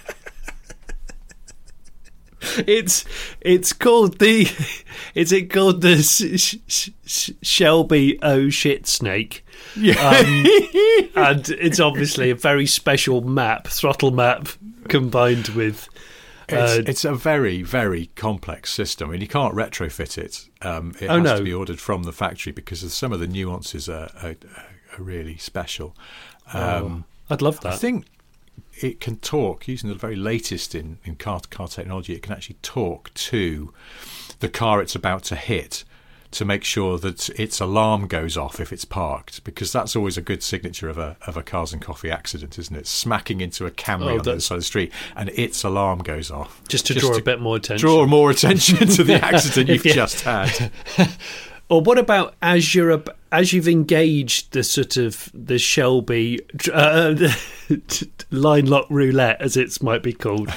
Speaker 2: It's it's called the is it called the Sh- Sh- Sh- Shelby Oh Shit Snake,
Speaker 1: Yeah.
Speaker 2: um, and it's obviously a very special map, throttle map, combined with.
Speaker 1: It's,
Speaker 2: Uh,
Speaker 1: it's a very, very complex system, and you can't retrofit it. Um, it
Speaker 2: Oh,
Speaker 1: has
Speaker 2: no.
Speaker 1: to be ordered from the factory because of some of the nuances are, are, are really special. Um,
Speaker 2: oh, I'd love that.
Speaker 1: I think it can talk, using the very latest in, in car, car technology, it can actually talk to the car it's about to hit to make sure that its alarm goes off if it's parked, because that's always a good signature of a of a Cars and Coffee accident, isn't it? Smacking into a Camry
Speaker 2: Oh,
Speaker 1: on the other
Speaker 2: that's-
Speaker 1: side of the street and its alarm goes off.
Speaker 2: just to draw a bit more attention.
Speaker 1: Draw more attention to the accident you've
Speaker 2: Yeah.
Speaker 1: just had.
Speaker 2: Or what about as you're ab- as you've engaged the sort of the Shelby uh, line lock roulette, as it might be called,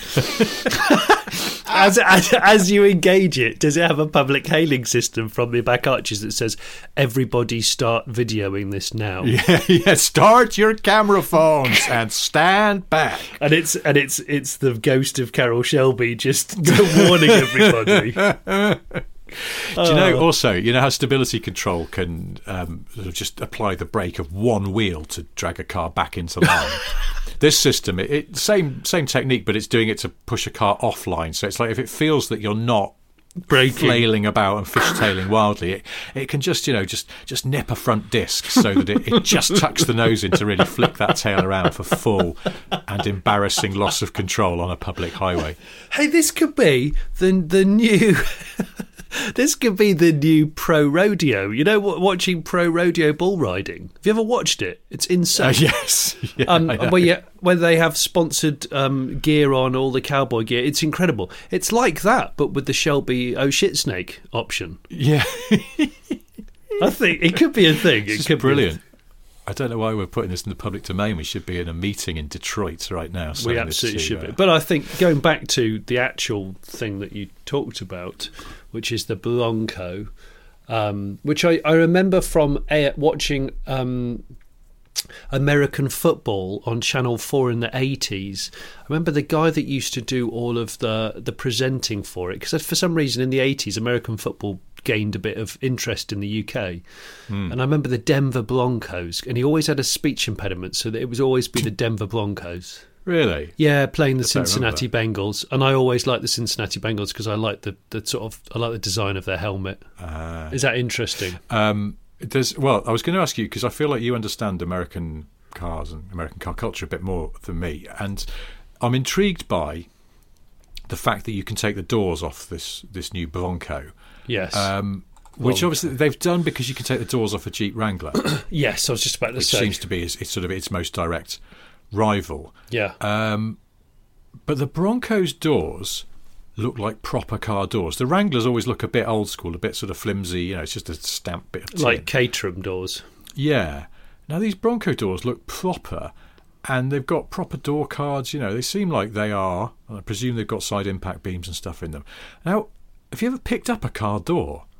Speaker 2: as, as as you engage it, does it have a public hailing system from the back arches that says "Everybody start videoing this now"?
Speaker 1: Yeah, yeah. Start your camera phones and stand back.
Speaker 2: And it's and it's it's the ghost of Carol Shelby just warning everybody.
Speaker 1: Do you know
Speaker 2: Oh.
Speaker 1: also, you know how stability control can um, sort of just apply the brake of one wheel to drag a car back into line? This system, it, it same same technique, but it's doing it to push a car offline. So it's like if it feels that you're not
Speaker 2: Braking.
Speaker 1: flailing about and fishtailing wildly, it, it can just, you know, just just nip a front disc so that it, it just tucks the nose in to really flick that tail around for full and embarrassing loss of control on a public highway.
Speaker 2: Hey, this could be the the new. This could be the new pro rodeo. You know, what, watching pro rodeo bull riding. Have you ever watched it? It's insane.
Speaker 1: Uh, yes. Yeah,
Speaker 2: um,
Speaker 1: I know.
Speaker 2: where, you, where they have sponsored um, gear on, all the cowboy gear. It's incredible. It's like that, but with the Shelby Oh Shit Snake option.
Speaker 1: Yeah.
Speaker 2: I think it could be a thing. It
Speaker 1: It's
Speaker 2: could
Speaker 1: brilliant. I don't know why we're putting this in the public domain. We should be in a meeting in Detroit right now.
Speaker 2: Be. We
Speaker 1: saying this
Speaker 2: absolutely
Speaker 1: to,
Speaker 2: should
Speaker 1: uh,
Speaker 2: be. But I think going back to the actual thing that you talked about, which is the Bronco, um, which I, I remember from a, watching um, American football on Channel four in the eighties. I remember the guy that used to do all of the, the presenting for it, because for some reason in the eighties, American football gained a bit of interest in the U K.
Speaker 1: Mm.
Speaker 2: And I remember the Denver Broncos, and he always had a speech impediment, so that it was always be the Denver Broncos.
Speaker 1: Really?
Speaker 2: Yeah, playing the
Speaker 1: I don't
Speaker 2: Cincinnati Bengals, and I always like the Cincinnati Bengals because I like the, the sort of I like the design of their helmet.
Speaker 1: Uh,
Speaker 2: Is that interesting?
Speaker 1: um, there's, well, I was going to ask you, because I feel like you understand American cars and American car culture a bit more than me, and I'm intrigued by the fact that you can take the doors off this this new Bronco.
Speaker 2: Yes.
Speaker 1: Um, which
Speaker 2: Well-
Speaker 1: obviously they've done because you can take the doors off a Jeep Wrangler,
Speaker 2: yes, I was just about to
Speaker 1: which
Speaker 2: say.
Speaker 1: seems to be its, it's sort of its most direct rival.
Speaker 2: yeah.
Speaker 1: Um, but the Bronco's doors look like proper car doors. The Wranglers always look a bit old school, a bit sort of flimsy. You know, it's just a stamped bit of tin.
Speaker 2: Like Caterham doors.
Speaker 1: Yeah. Now these Bronco doors look proper, and they've got proper door cards. You know, they seem like they are. And I presume they've got side impact beams and stuff in them. Now, have you ever picked up a car door?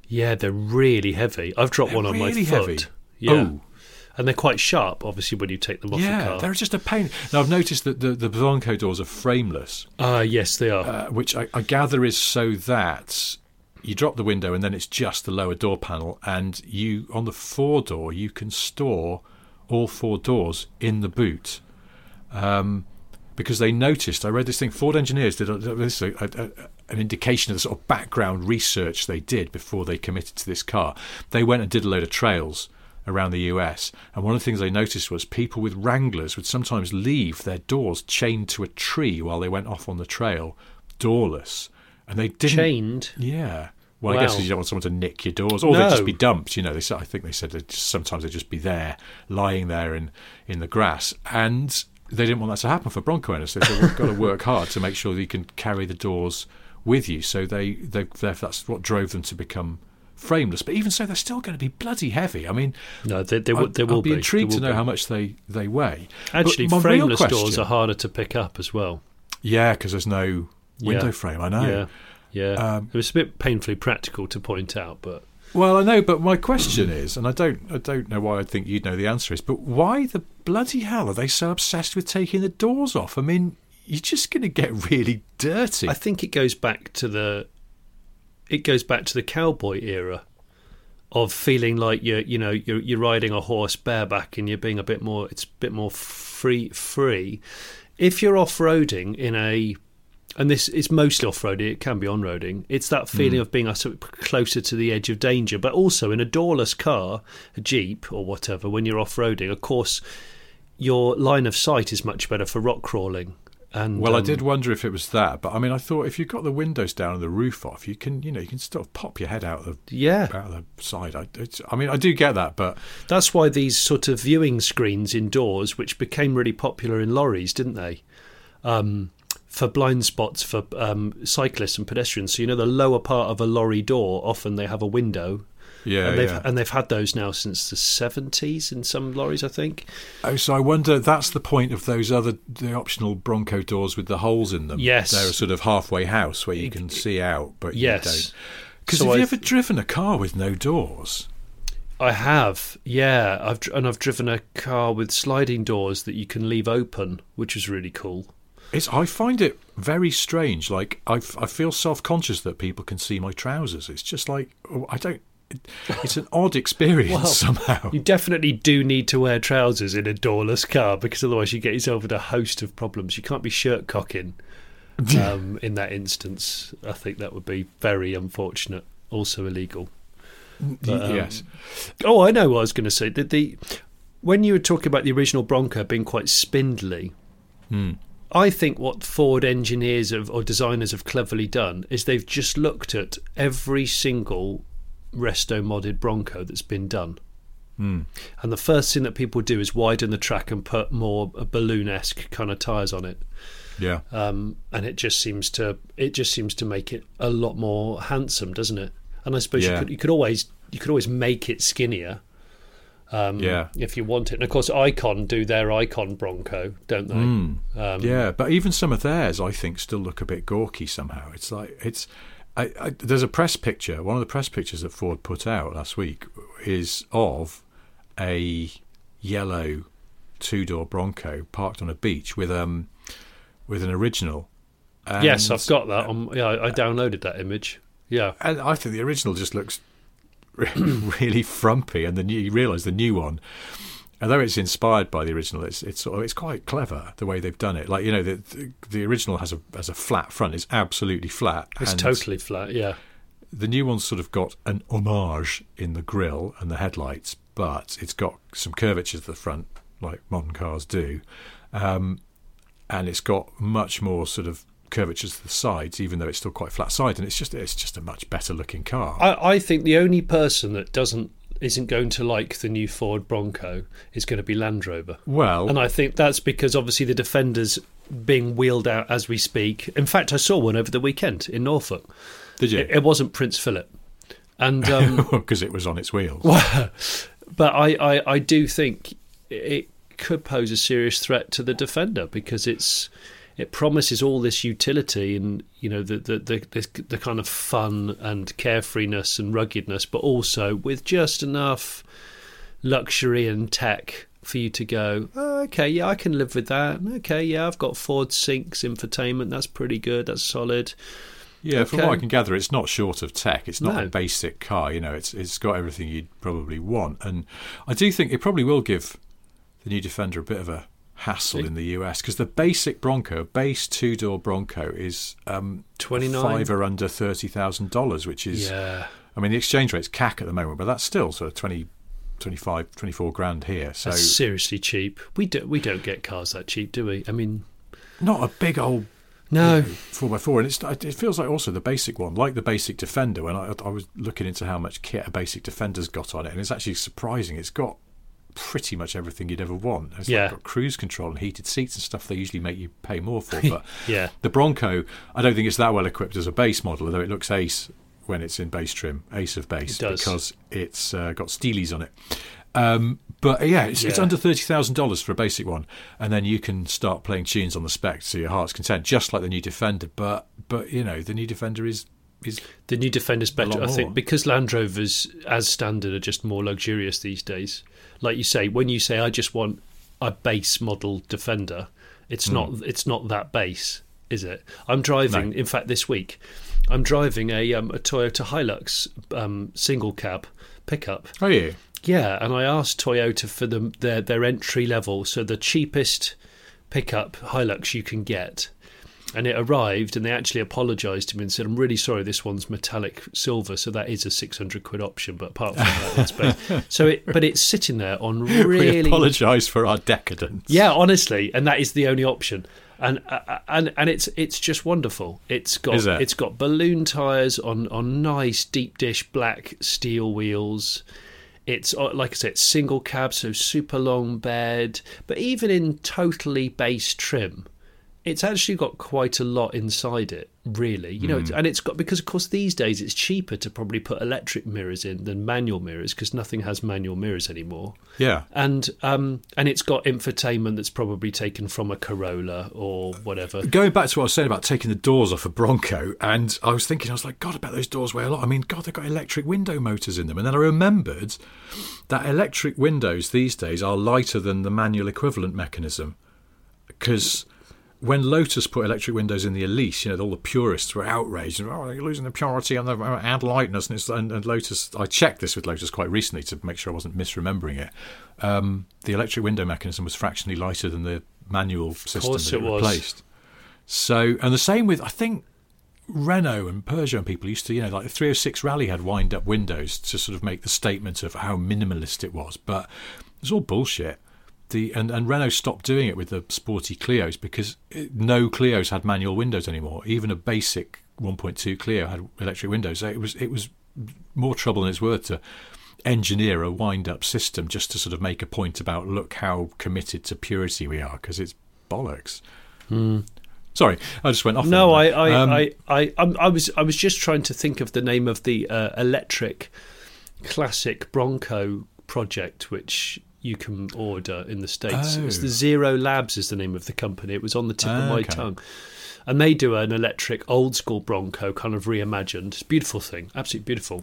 Speaker 2: Yeah, they're really heavy. I've dropped
Speaker 1: They're
Speaker 2: one on
Speaker 1: really
Speaker 2: my foot.
Speaker 1: heavy.
Speaker 2: Yeah.
Speaker 1: Oh.
Speaker 2: And they're quite sharp, obviously, when you take them off
Speaker 1: Yeah,
Speaker 2: the car.
Speaker 1: they're just a pain. Now, I've noticed that the, the Bronco doors are frameless.
Speaker 2: Ah, uh, yes, they are.
Speaker 1: Uh, which I, I gather is so that you drop the window and then it's just the lower door panel, and you on the four-door, you can store all four doors in the boot. Um, because they noticed, I read this thing, Ford engineers did a, this a, a, an indication of the sort of background research they did before they committed to this car. They went and did a load of trails around the U S, and one of the things they noticed was people with Wranglers would sometimes leave their doors chained to a tree while they went off on the trail, doorless, and they didn't.
Speaker 2: Chained?
Speaker 1: Yeah. Well,
Speaker 2: Wow.
Speaker 1: I guess you don't want someone to nick your doors, or
Speaker 2: No.
Speaker 1: they'd just be dumped. You know, they said, I think they said that just, sometimes they'd just be there, lying there in, in the grass, and they didn't want that to happen for Bronco owners. They said, we've got to work hard to make sure that you can carry the doors with you. So they, they, that's what drove them to become frameless. But even so, they're still going to be bloody heavy. I mean,
Speaker 2: No, they, they,
Speaker 1: I,
Speaker 2: will- they will
Speaker 1: I'll be
Speaker 2: be.
Speaker 1: intrigued
Speaker 2: They
Speaker 1: to
Speaker 2: will
Speaker 1: know
Speaker 2: be.
Speaker 1: how much they, they weigh.
Speaker 2: Actually,
Speaker 1: But my real
Speaker 2: frameless doors
Speaker 1: question-
Speaker 2: are harder to pick up as well.
Speaker 1: Yeah, because there's no window
Speaker 2: Yeah.
Speaker 1: frame. I know.
Speaker 2: Yeah, yeah.
Speaker 1: Um,
Speaker 2: it was a bit painfully practical to point out, but
Speaker 1: Well, I know, but my question is, and I don't, I don't know why I think you'd know the answer is, but why the bloody hell are they so obsessed with taking the doors off? I mean, you're just going to get really dirty.
Speaker 2: I think it goes back to the it goes back to the cowboy era of feeling like you're you know you're you're riding a horse bareback and you're being a bit more it's a bit more free free. If you're off-roading in a and this is mostly off-roading, it can be on-roading, it's that feeling
Speaker 1: Mm.
Speaker 2: of being a sort of closer to the edge of danger. But also in a doorless car, a Jeep or whatever, when you're off-roading, of course, your line of sight is much better for rock crawling. And
Speaker 1: well, I
Speaker 2: um,
Speaker 1: did wonder if it was that, but I mean, I thought if you've got the windows down and the roof off, you can, you know, you can still pop your head out of the
Speaker 2: Yeah.
Speaker 1: out of the side. I, it's, I mean, I do get that, but
Speaker 2: That's why these sort of viewing screens indoors, which became really popular in lorries, didn't they? Um, for blind spots for um, cyclists and pedestrians. So, you know, the lower part of a lorry door, often they have a window.
Speaker 1: yeah,
Speaker 2: and they've
Speaker 1: yeah.
Speaker 2: and they've had those now since the seventies in some lorries, I think.
Speaker 1: Oh, so I wonder that's the point of those other the optional Bronco doors with the holes in them.
Speaker 2: Yes.
Speaker 1: They're a sort of halfway house where you can see out, but
Speaker 2: Yes.
Speaker 1: you don't. Because
Speaker 2: So
Speaker 1: have you
Speaker 2: I've-
Speaker 1: ever driven a car with no doors?
Speaker 2: I have, yeah. I've dr- and I've driven a car with sliding doors that you can leave open, which was really cool.
Speaker 1: It's, I find it very strange. Like I, f- I feel self-conscious that people can see my trousers. It's just like oh, I don't. It, it's an odd experience
Speaker 2: Well,
Speaker 1: somehow.
Speaker 2: You definitely do need to wear trousers in a doorless car, because otherwise you get yourself in a host of problems. You can't be shirt cocking um, in that instance. I think that would be very unfortunate. Also illegal. But, um,
Speaker 1: yes.
Speaker 2: Oh, I know what I was going to say. Did the when you were talking about the original Bronco being quite spindly,
Speaker 1: Hmm.
Speaker 2: I think what Ford engineers have, or designers have cleverly done is they've just looked at every single resto modded Bronco that's been done.
Speaker 1: Hmm.
Speaker 2: And the first thing that people do is widen the track and put more balloon-esque kind of tyres on it.
Speaker 1: Yeah.
Speaker 2: Um, and it just seems to it just seems to make it a lot more handsome, doesn't it? And I suppose
Speaker 1: Yeah.
Speaker 2: you could you could always you could always make it skinnier. Um,
Speaker 1: Yeah.
Speaker 2: if you want it. And of course Icon do their Icon Bronco, don't they?
Speaker 1: Hmm.
Speaker 2: Um,
Speaker 1: Yeah, but even some of theirs, I think, still look a bit gawky somehow. It's like it's. I, I, there's a press picture. One of the press pictures that Ford put out last week is of a yellow two-door Bronco parked on a beach with um with an original. And,
Speaker 2: Yes, I've got that. On, yeah, I, I downloaded that image. Yeah.
Speaker 1: And I think the original just looks really frumpy, and the new, you realise the new one, although it's inspired by the original, it's it's sort of, it's quite clever the way they've done it. Like, you know, the the, the original has a has a flat front; it's absolutely flat.
Speaker 2: It's
Speaker 1: and
Speaker 2: totally flat, yeah.
Speaker 1: the new one's sort of got an homage in the grille and the headlights, but it's got some curvature to the front, like modern cars do, um, and it's got much more sort of curvature to the sides, even though it's still quite flat side, and it's just it's just a much better looking car.
Speaker 2: I, I think the only person that doesn't isn't going to like the new Ford Bronco is going to be Land Rover.
Speaker 1: Well,
Speaker 2: And I think that's because obviously the Defender's being wheeled out as we speak. In fact, I saw one over the weekend in Norfolk.
Speaker 1: did you?
Speaker 2: It, it wasn't Prince Philip. And um,
Speaker 1: Because it was on its wheels.
Speaker 2: but I, I, I do think it could pose a serious threat to the Defender, because it's it promises all this utility and, you know, the the the, the, the kind of fun and carefreeness and ruggedness, but also with just enough luxury and tech for you to go, oh, okay, yeah, I can live with that. Okay, yeah, I've got Ford Syncs infotainment. That's pretty good. That's solid.
Speaker 1: Yeah,
Speaker 2: okay.
Speaker 1: From what I can gather, it's not short of tech. It's not
Speaker 2: No.
Speaker 1: a basic car. You know, it's it's got everything you'd probably want. And I do think it probably will give the new Defender a bit of a hassle in the U S, because the basic Bronco, base two-door Bronco, is um,
Speaker 2: twenty-nine
Speaker 1: five or under thirty thousand dollars, which is,
Speaker 2: yeah.
Speaker 1: I mean, the exchange rate's C A C at the moment, but that's still sort of twenty, twenty-five, twenty-four grand here. So
Speaker 2: That's seriously cheap. We don't we don't get cars that cheap, do we? I mean,
Speaker 1: not a big old
Speaker 2: no.
Speaker 1: you know, four by four, and it's, it feels like also the basic one, like the basic Defender. When I, I was looking into how much kit a basic Defender's got on it, and it's actually surprising. It's got pretty much everything you'd ever want. It's
Speaker 2: Yeah.
Speaker 1: like got cruise control and heated seats and stuff they usually make you pay more for. But
Speaker 2: Yeah.
Speaker 1: the Bronco, I don't think it's that well equipped as a base model, although it looks ace when it's in base trim, ace of base,
Speaker 2: It does.
Speaker 1: because it's uh, got Steelies on it. Um, but yeah, it's, it's
Speaker 2: Yeah.
Speaker 1: under thirty thousand dollars for a basic one, and then you can start playing tunes on the spec to your heart's content, just like the new Defender. But but you know, the new Defender is is
Speaker 2: The new Defender's better,
Speaker 1: lot
Speaker 2: I think,
Speaker 1: more.
Speaker 2: because Land Rovers, as standard, are just more luxurious these days. Like you say, when you say, I just want a base model Defender, it's
Speaker 1: Mm.
Speaker 2: not it's not that base, is it? I'm driving,
Speaker 1: No.
Speaker 2: in fact, this week, I'm driving a, um, a Toyota Hilux um, single cab pickup.
Speaker 1: oh yeah.
Speaker 2: Yeah, and I asked Toyota for them their their entry level, so the cheapest pickup Hilux you can get. And it arrived, and they actually apologised to me and said, "I'm really sorry, this one's metallic silver, so that is a six hundred quid option. But apart from that, it's better." So, it, but it's sitting there on
Speaker 1: We
Speaker 2: really,
Speaker 1: apologise for our decadence.
Speaker 2: yeah, honestly, and that is the only option. And uh, and and it's it's just wonderful. It's got
Speaker 1: Is it?
Speaker 2: it's got balloon tyres on on nice deep dish black steel wheels. It's uh, like I said, it's single cab, so super long bed. But even in totally base trim, it's actually got quite a lot inside it, really. You know, it's, and it's got, because of course these days it's cheaper to probably put electric mirrors in than manual mirrors, because nothing has manual mirrors anymore.
Speaker 1: Yeah.
Speaker 2: And um and it's got infotainment that's probably taken from a Corolla or whatever.
Speaker 1: Going back to what I was saying about taking the doors off a Bronco, and I was thinking, I was like, God, I bet those doors weigh a lot. I mean, God, they've got electric window motors in them. And then I remembered that electric windows these days are lighter than the manual equivalent mechanism. Because when Lotus put electric windows in the Elise, you know, all the purists were outraged. And, oh, you're losing the purity and the add lightness. And, it's, and, and Lotus, I checked this with Lotus quite recently to make sure I wasn't misremembering it. Um, the electric window mechanism was fractionally lighter than the manual system
Speaker 2: course
Speaker 1: that it
Speaker 2: it was.
Speaker 1: replaced. So, and the same with, I think, Renault and Peugeot and people used to, you know, like the three oh six Rally had wind-up windows to sort of make the statement of how minimalist it was. But it's all bullshit. The and, and Renault stopped doing it with the sporty Clios because it, no Clios had manual windows anymore. Even a basic one point two Clio had electric windows. So it was it was more trouble than it's worth to engineer a wind-up system just to sort of make a point about, look how committed to purity we are, because it's bollocks.
Speaker 2: Hmm.
Speaker 1: Sorry, I just went off.
Speaker 2: No,
Speaker 1: on
Speaker 2: I,
Speaker 1: that.
Speaker 2: I,
Speaker 1: Um,
Speaker 2: I, I, I'm- I was, I was just trying to think of the name of the uh, electric classic Bronco project, which you can order in the States.
Speaker 1: Oh.
Speaker 2: It's the Zero Labs is the name of the company. It was on the tip of
Speaker 1: Ah,
Speaker 2: my
Speaker 1: okay.
Speaker 2: tongue. And they do an electric old school Bronco, kind of reimagined. It's a beautiful thing, absolutely beautiful.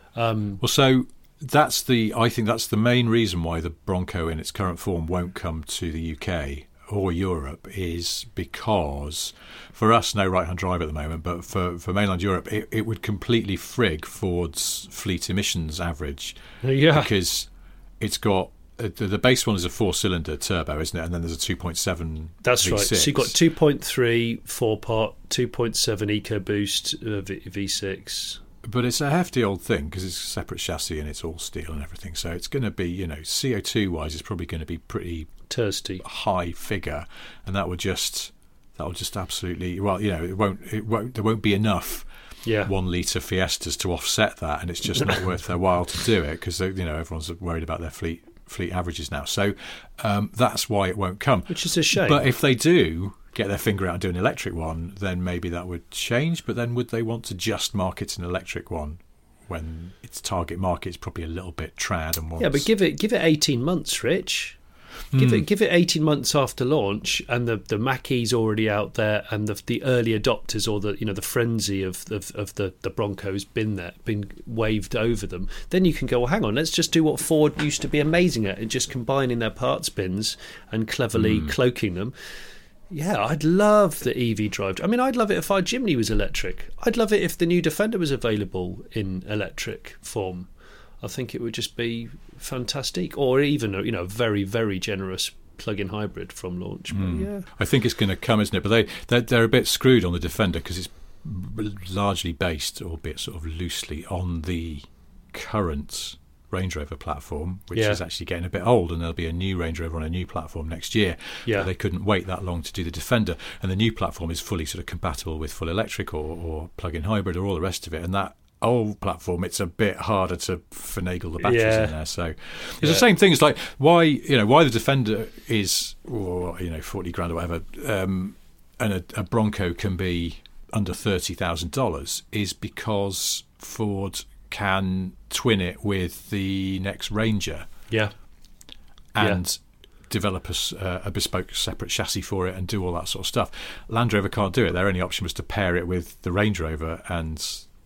Speaker 2: Um,
Speaker 1: Well, so that's the. I think that's the main reason why the Bronco in its current form won't come to the U K or Europe, is because for us, no right-hand drive at the moment, but for, for mainland Europe, it, it would completely frig Ford's fleet emissions average
Speaker 2: yeah,
Speaker 1: because it's got. uh, The, the base one is a four-cylinder turbo, isn't it? And then there's a two point seven
Speaker 2: that's
Speaker 1: V
Speaker 2: right.
Speaker 1: six.
Speaker 2: So you've got two point three four-pot, two point seven EcoBoost uh, v- V6.
Speaker 1: But it's a hefty old thing because it's a separate chassis and it's all steel and everything. So it's going to be, you know, C O two wise, it's probably going to be pretty
Speaker 2: Thirsty.
Speaker 1: high figure, and that would just that will just absolutely, well, you know, it won't it won't there won't be enough
Speaker 2: Yeah.
Speaker 1: one litre Fiestas to offset that, and it's just not worth their while to do it because, you know, everyone's worried about their fleet fleet averages now. So um, that's why it won't come.
Speaker 2: Which is a shame.
Speaker 1: But if they do get their finger out and do an electric one, then maybe that would change. But then would they want to just market an electric one when its target market is probably a little bit trad and wants...
Speaker 2: Yeah, but give it give it eighteen months, Rich. Give
Speaker 1: Mm.
Speaker 2: it give it eighteen months after launch, and the the Mach-E's already out there, and the the early adopters, or the you know the frenzy of of, of the the Broncos been there, been waved over them. Then you can go, well, hang on, let's just do what Ford used to be amazing at, and just combining their parts bins and cleverly
Speaker 1: Mm.
Speaker 2: cloaking them. Yeah, I'd love the E V drive. I mean, I'd love it if our Jimny was electric. I'd love it if the new Defender was available in electric form. I think it would just be fantastic, or even you know, very very generous plug-in hybrid from launch. But
Speaker 1: Mm.
Speaker 2: yeah,
Speaker 1: I think it's going to come, isn't it? But they they're, they're a bit screwed on the Defender because it's largely based, albeit sort of loosely, on the current Range Rover platform, which
Speaker 2: Yeah.
Speaker 1: is actually getting a bit old, and there'll be a new Range Rover on a new platform next year.
Speaker 2: Yeah.
Speaker 1: But they couldn't wait that long to do the Defender, and the new platform is fully sort of compatible with full electric or, or plug-in hybrid or all the rest of it, and that old platform, it's a bit harder to finagle the batteries
Speaker 2: Yeah.
Speaker 1: in there. So it's
Speaker 2: Yeah.
Speaker 1: the same thing. It's like why you know why the Defender is or you know forty grand or whatever, um, and a, a Bronco can be under thirty thousand dollars is because Ford can twin it with the next Ranger
Speaker 2: yeah,
Speaker 1: and develop a, s- uh, a bespoke separate chassis for it and do all that sort of stuff. Land Rover can't do it. Their only option was to pair it with the Range Rover and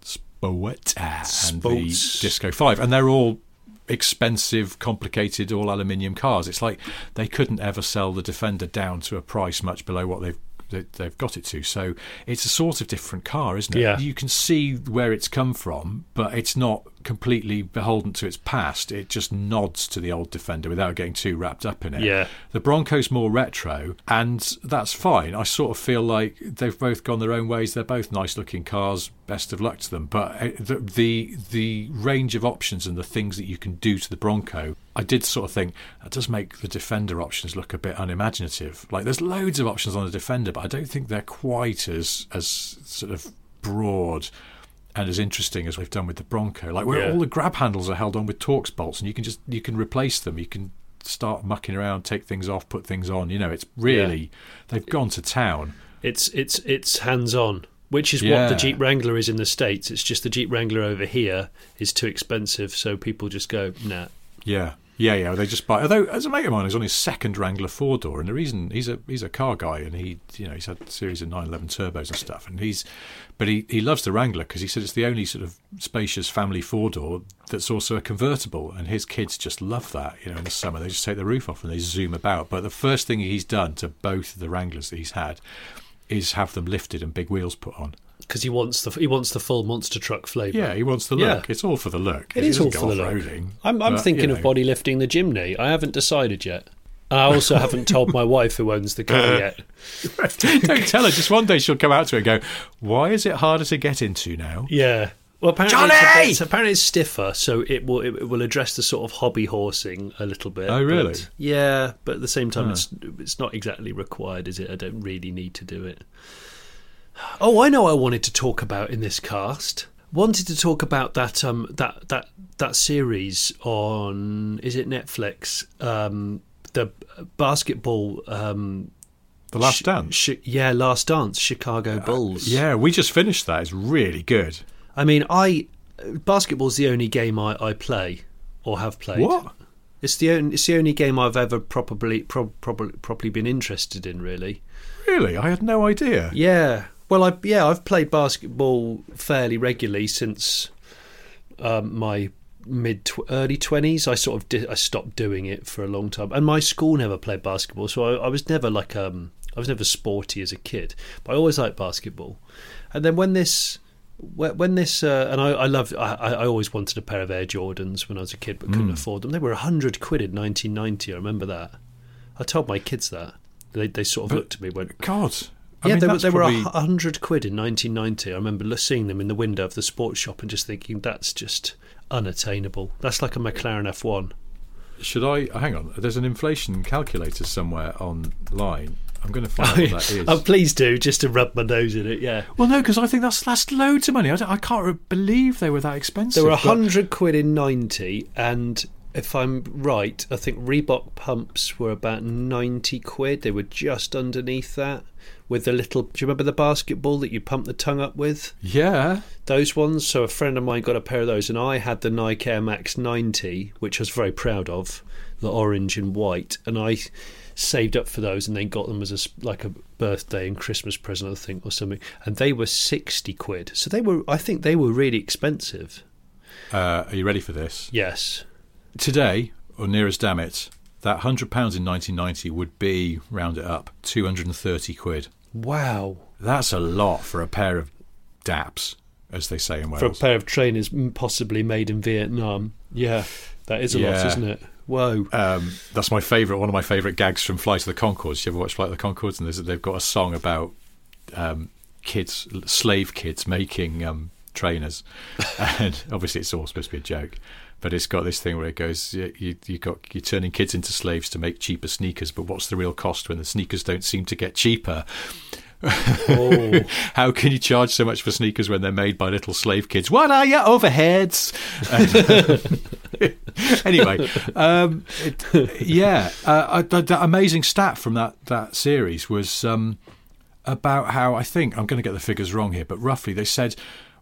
Speaker 1: Sport and the
Speaker 2: Sports.
Speaker 1: Disco five, and they're all expensive, complicated, all aluminium cars. It's like they couldn't ever sell the Defender down to a price much below what they've they- they've got it to. So it's a sort of different car, isn't it?
Speaker 2: Yeah.
Speaker 1: You can see where it's come from, but it's not completely beholden to its past. It just nods to the old Defender without getting too wrapped up in it.
Speaker 2: Yeah.
Speaker 1: The Bronco's more retro, and that's fine. I sort of feel like they've both gone their own ways. They're both nice-looking cars. Best of luck to them. But uh, the, the the range of options and the things that you can do to the Bronco, I did sort of think that does make the Defender options look a bit unimaginative. Like there's loads of options on the Defender, but I don't think they're quite as as sort of broad and as interesting as we've done with the Bronco. Like where
Speaker 2: Yeah.
Speaker 1: all the grab handles are held on with Torx bolts, and you can just you can replace them. You can start mucking around, take things off, put things on. You know, it's really they've gone to town.
Speaker 2: It's it's it's hands on, which is
Speaker 1: Yeah.
Speaker 2: what the Jeep Wrangler is in the States. It's just the Jeep Wrangler over here is too expensive, so people just go nah.
Speaker 1: Yeah. Yeah, yeah, they just buy. Although, as a mate of mine, he's on his second Wrangler four door, and the reason he's a he's a car guy, and he you know he's had a series of nine eleven turbos and stuff, and he's but he, he loves the Wrangler because he said it's the only sort of spacious family four door that's also a convertible, and his kids just love that. You know, in the summer they just take the roof off and they zoom about. But the first thing he's done to both of the Wranglers that he's had is have them lifted and big wheels put on.
Speaker 2: Because he wants the he wants the full monster truck flavour.
Speaker 1: Yeah, he wants the
Speaker 2: Yeah.
Speaker 1: look. It's all for the look.
Speaker 2: It
Speaker 1: He
Speaker 2: is all
Speaker 1: doesn't
Speaker 2: for
Speaker 1: go
Speaker 2: the look.
Speaker 1: off-roading,
Speaker 2: I'm I'm
Speaker 1: but,
Speaker 2: thinking
Speaker 1: you
Speaker 2: of
Speaker 1: know.
Speaker 2: body lifting the Jimny. I haven't decided yet. And I also haven't told my wife who owns the car yet.
Speaker 1: Don't tell her. Just one day she'll come out to it and go, why is it harder to get into now?
Speaker 2: Yeah. Well, apparently
Speaker 1: Johnny!
Speaker 2: it's, a bit, so apparently it's stiffer, so it will it will address the sort of hobby horsing a little bit.
Speaker 1: Oh, really?
Speaker 2: But, yeah, but at the same time,
Speaker 1: Huh.
Speaker 2: it's it's not exactly required, is it? I don't really need to do it. Oh, I know. I wanted to talk about in this cast. Wanted to talk about that um that that that series on, is it Netflix? Um, the basketball. Um,
Speaker 1: The Last
Speaker 2: Sh-
Speaker 1: Dance.
Speaker 2: Sh- yeah, Last Dance, Chicago Bulls.
Speaker 1: Yeah, we just finished that. It's really good.
Speaker 2: I mean, I basketball's the only game I, I play or have played.
Speaker 1: What?
Speaker 2: It's the only it's the only game I've ever probably pro- probably properly been interested in. Really.
Speaker 1: Really? I had no idea.
Speaker 2: Yeah. Well, I yeah I've played basketball fairly regularly since um, my mid tw- early twenties. I sort of di- I stopped doing it for a long time, and my school never played basketball, so I, I was never like um I was never sporty as a kid, but I always liked basketball. And then when this when when this uh, and I, I loved I, I always wanted a pair of Air Jordans when I was a kid, but couldn't
Speaker 1: Mm.
Speaker 2: afford them. They were a hundred quid in nineteen ninety. I remember that. I told my kids that. They they sort of
Speaker 1: But-
Speaker 2: looked at me and went,
Speaker 1: God. I
Speaker 2: yeah,
Speaker 1: mean,
Speaker 2: they were
Speaker 1: that's
Speaker 2: they were
Speaker 1: probably-
Speaker 2: a hundred quid in nineteen ninety. I remember seeing them in the window of the sports shop and just thinking that's just unattainable. That's like a McLaren F one.
Speaker 1: Should I hang on? There's an inflation calculator somewhere online. I'm going to find out what that is.
Speaker 2: Oh, please do, just to rub my nose in it. Yeah,
Speaker 1: Well, no, because I think that's that's loads of money. I, don't, I can't re- believe they were that expensive.
Speaker 2: they were a
Speaker 1: but-
Speaker 2: hundred quid in ninety, and if I'm right, I think Reebok pumps were about ninety quid. They were just underneath that. With the little, do you remember the basketball that you pump the tongue up with?
Speaker 1: Yeah.
Speaker 2: Those ones. So a friend of mine got a pair of those, and I had the Nike Air Max ninety, which I was very proud of, the orange and white. And I saved up for those, and then got them as a, like a birthday and Christmas present, I think, or something. And they were sixty quid. So they were, I think, they were really expensive.
Speaker 1: Uh, are you ready for this?
Speaker 2: Yes.
Speaker 1: Today, or near as damn it, that one hundred pounds in nineteen ninety would be, round it up, two hundred thirty quid.
Speaker 2: Wow.
Speaker 1: That's a lot for a pair of daps, as they say in Wales.
Speaker 2: For a pair of trainers possibly made in Vietnam. Yeah, that is a
Speaker 1: yeah.
Speaker 2: lot, isn't it? Whoa.
Speaker 1: Um, that's my favourite, one of my favourite gags from Flight of the Conchords. You ever watch Flight of the Conchords? And they've got a song about um, kids, slave kids making um, trainers. And obviously it's all supposed to be a joke. But it's got this thing where it goes, you, you, you got, you're turning kids into slaves to make cheaper sneakers, but what's the real cost when the sneakers don't seem to get cheaper? Oh. How can you charge so much for sneakers when they're made by little slave kids? What are your overheads? And, anyway, um, it, yeah, uh, that, that amazing stat from that, that series was um, about how, I think, I'm going to get the figures wrong here, but roughly they said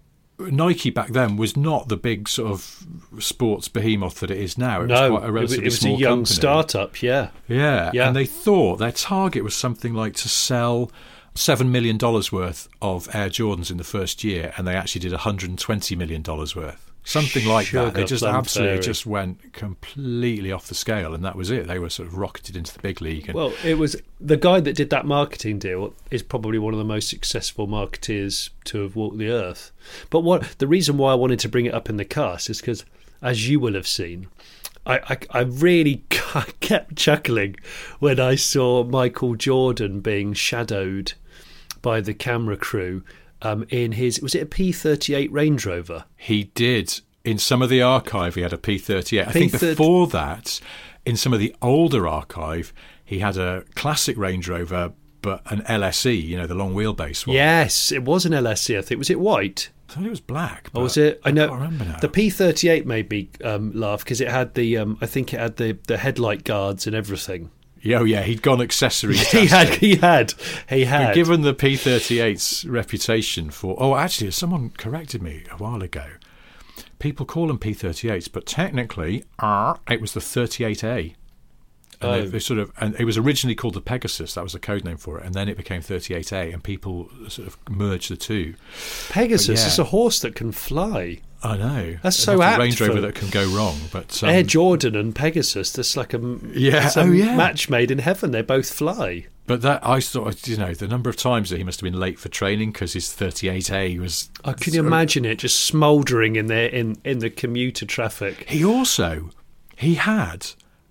Speaker 1: Nike back then was not the big sort of sports behemoth that it is now. It
Speaker 2: no,
Speaker 1: was quite a relatively
Speaker 2: it was
Speaker 1: small
Speaker 2: a young
Speaker 1: company.
Speaker 2: startup, yeah.
Speaker 1: yeah.
Speaker 2: Yeah.
Speaker 1: And they thought their target was something like to sell seven million dollars worth of Air Jordans in the first year, and they actually did one hundred twenty million dollars worth. Something like
Speaker 2: Sugar
Speaker 1: that. They just
Speaker 2: plum
Speaker 1: absolutely
Speaker 2: fairy.
Speaker 1: just went completely off the scale, and that was it. They were sort of rocketed into the big league. And
Speaker 2: Well, it was the guy that did that marketing deal is probably one of the most successful marketeers to have walked the earth. But what the reason why I wanted to bring it up in the cast is because, as you will have seen, I, I, I really kept chuckling when I saw Michael Jordan being shadowed by the camera crew um, in his, was it a P thirty-eight Range Rover?
Speaker 1: he did. In some of the archive, he had a P thirty-eight. I
Speaker 2: P
Speaker 1: think
Speaker 2: thirty
Speaker 1: before that, in some of the older archive, he had a classic Range Rover, but an L S E, you know, the long wheelbase one.
Speaker 2: Yes, it was an L S E, I think. Was it white?
Speaker 1: I thought it was black.
Speaker 2: Or was it? I know.
Speaker 1: can't remember now.
Speaker 2: The P thirty-eight made me um, laugh because it had the, um, I think it had the, the headlight guards and everything.
Speaker 1: Yeah, oh yeah, he'd gone accessories.
Speaker 2: He had, he had, he had.
Speaker 1: But given the P thirty-eight's reputation for... Oh, actually, someone corrected me a while ago. People call them P thirty-eights, but technically, uh, it was the thirty-eight A. And
Speaker 2: Oh.
Speaker 1: they, they sort of, and it was originally called the Pegasus. That was the code name for it, and then it became thirty-eight A, and people sort of merged the two.
Speaker 2: Pegasus
Speaker 1: yeah.
Speaker 2: is a horse that can fly.
Speaker 1: I know.
Speaker 2: That's
Speaker 1: There's
Speaker 2: so
Speaker 1: not a
Speaker 2: apt
Speaker 1: Range Rover
Speaker 2: for-
Speaker 1: that can go wrong, but um,
Speaker 2: Air Jordan and Pegasus, that's like a,
Speaker 1: Yeah,
Speaker 2: it's a
Speaker 1: oh, yeah.
Speaker 2: match made in heaven. They both fly.
Speaker 1: But that I thought, you know, the number of times that he must have been late for training because his thirty-eight A was.
Speaker 2: I can you imagine it just smouldering in there in, in the commuter traffic.
Speaker 1: He also, he had,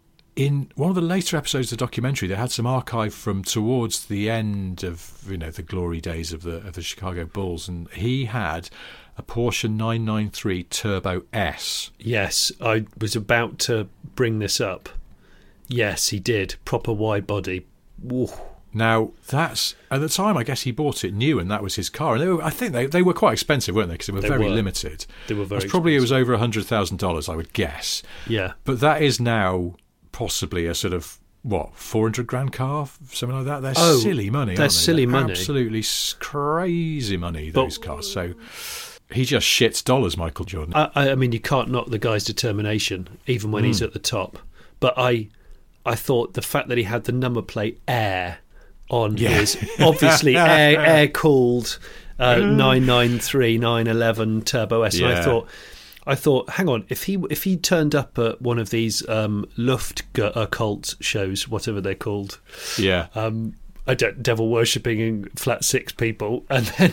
Speaker 1: in one of the later episodes of the documentary, they had some archive from towards the end of, you know, the glory days of the of the Chicago Bulls, and he had a Porsche nine ninety-three Turbo S.
Speaker 2: Yes, I was about to bring this up. Yes, he did. Proper wide body. Ooh.
Speaker 1: Now, that's, at the time, I guess he bought it new, and that was his car. And they were, I think they, they were quite expensive, weren't they? Because they were
Speaker 2: They
Speaker 1: very
Speaker 2: were.
Speaker 1: limited.
Speaker 2: They were very
Speaker 1: It was probably
Speaker 2: expensive.
Speaker 1: it was over one hundred thousand dollars, I would guess.
Speaker 2: Yeah.
Speaker 1: But that is now possibly a sort of, what, four hundred grand car? Something like that? They're
Speaker 2: Oh,
Speaker 1: silly money,
Speaker 2: they're
Speaker 1: aren't they?
Speaker 2: silly money.
Speaker 1: Absolutely s- crazy money,
Speaker 2: But-
Speaker 1: those cars. So he just shits dollars, Michael Jordan.
Speaker 2: I, I mean, you can't knock the guy's determination, even when
Speaker 1: Hmm.
Speaker 2: he's at the top. But I, I thought the fact that he had the number plate Air on
Speaker 1: Yeah.
Speaker 2: his obviously air air cooled uh, nine ninety-three nine eleven Turbo S. And I
Speaker 1: Yeah.
Speaker 2: thought, I thought, hang on, if he if he turned up at one of these um, Luftge-occult shows, whatever they're called,
Speaker 1: yeah.
Speaker 2: um, I don't devil worshipping in flat six people, and then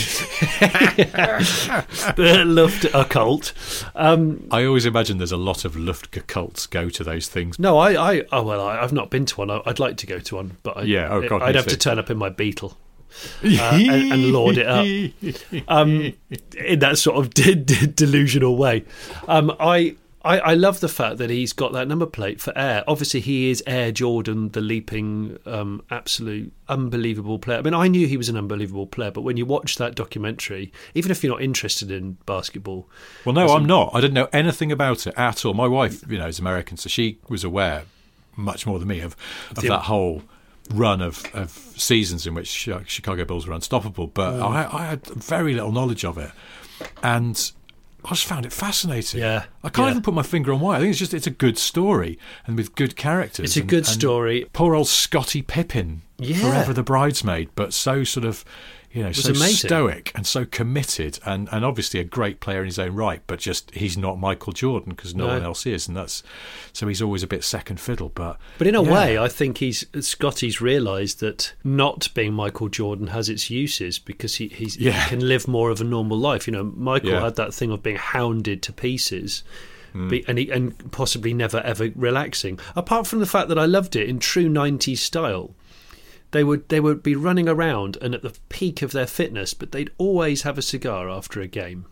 Speaker 2: the Luft occult. Um,
Speaker 1: I always imagine there's a lot of Luftge cults go to those things.
Speaker 2: no, I, I, oh well, I, I've not been to one. I, I'd like to go to one, but I,
Speaker 1: Yeah, oh, God,
Speaker 2: I'd
Speaker 1: me
Speaker 2: have
Speaker 1: too.
Speaker 2: to turn up in my Beetle uh, and, and lord it up um, in that sort of de- de- delusional way. Um, I, I, I love the fact that he's got that number plate for Air. Obviously, he is Air Jordan, the leaping, um, absolute, unbelievable player. I mean, I knew he was an unbelievable player, but when you watch that documentary, even if you're not interested in basketball...
Speaker 1: Well, no, I'm not. I didn't know anything about it at all. My wife, you know, is American, so she was aware, much more than me, of, of that whole run of, of seasons in which Chicago Bulls were unstoppable. But mm. I, I had very little knowledge of it. And... I just found it fascinating.
Speaker 2: Yeah,
Speaker 1: I can't
Speaker 2: yeah.
Speaker 1: even put my finger on why. I think it's just it's a good story and with good characters.
Speaker 2: It's a
Speaker 1: and,
Speaker 2: good
Speaker 1: and
Speaker 2: story.
Speaker 1: Poor old Scottie Pippen,
Speaker 2: yeah.
Speaker 1: forever the bridesmaid, but so sort of, you know, so
Speaker 2: amazing.
Speaker 1: stoic and so committed, and, and obviously a great player in his own right. But just he's not Michael Jordan because no, no one else is, and that's so he's always a bit second fiddle. But
Speaker 2: but in a
Speaker 1: yeah.
Speaker 2: way, I think he's Scottie's realised that not being Michael Jordan has its uses because he he's,
Speaker 1: yeah.
Speaker 2: he can live more of a normal life. You know, Michael
Speaker 1: yeah.
Speaker 2: had that thing of being hounded to pieces.
Speaker 1: Mm.
Speaker 2: Be, and he, and possibly never ever relaxing. Apart from the fact that I loved it in true nineties style. They would they would be running around and at the peak of their fitness, but they'd always have a cigar after a game.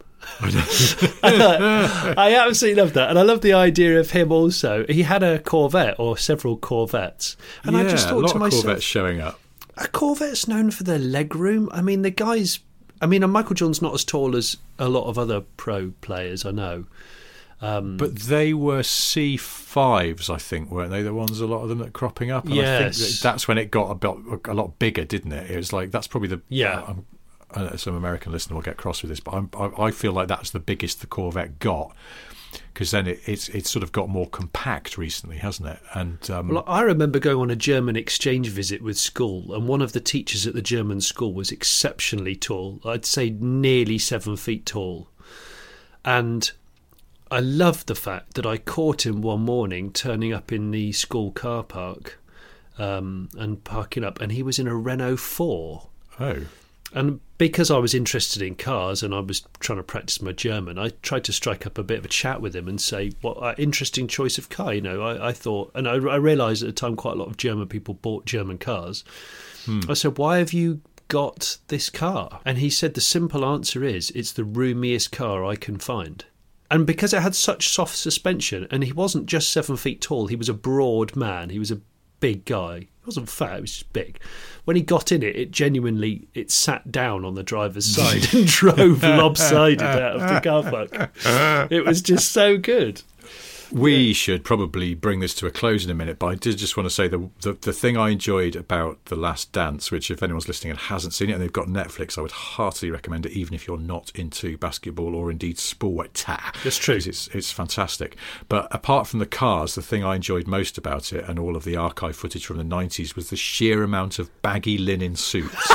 Speaker 2: I, I absolutely love that, and I love the idea of him also. He had a Corvette or several Corvettes, and
Speaker 1: yeah,
Speaker 2: I just thought
Speaker 1: a lot
Speaker 2: to myself,
Speaker 1: of Corvettes showing up.
Speaker 2: A Corvette's known for their leg room. I mean, the guys. I mean, and Michael Jordan's not as tall as a lot of other pro players, I know. Um,
Speaker 1: but they were C fives, I think, weren't they? The ones, a lot of them that are cropping up. And
Speaker 2: yes.
Speaker 1: I think that that's when it got a, bit, a lot bigger, didn't it? It was like, that's probably the...
Speaker 2: Yeah.
Speaker 1: Uh, uh, some American listener will get cross with this, but I'm, I, I feel like that's the biggest the Corvette got, because then it, it's it's sort of got more compact recently, hasn't it? And um,
Speaker 2: well, I remember going on a German exchange visit with school, and one of the teachers at the German school was exceptionally tall. I'd say nearly seven feet tall. And... I loved the fact that I caught him one morning turning up in the school car park um, and parking up, and he was in a Renault four.
Speaker 1: Oh.
Speaker 2: And because I was interested in cars and I was trying to practice my German, I tried to strike up a bit of a chat with him and say, what an interesting choice of car. You know, I, I thought, and I, I realised at the time quite a lot of German people bought German cars. Hmm. I said, why have you got this car? And he said the simple answer is, it's the roomiest car I can find. And because it had such soft suspension, and he wasn't just seven feet tall, he was a broad man. He was a big guy. He wasn't fat, he was just big. When he got in it, it genuinely, it sat down on the driver's side and drove lopsided out of the car park. It was just so good.
Speaker 1: We should probably bring this to a close in a minute, but I did just want to say the, the the thing I enjoyed about The Last Dance, which if anyone's listening and hasn't seen it and they've got Netflix, I would heartily recommend it, even if you're not into basketball or indeed sport.
Speaker 2: That's true.
Speaker 1: It's, it's fantastic. But apart from the cars, the thing I enjoyed most about it and all of the archive footage from the nineties was the sheer amount of baggy linen suits.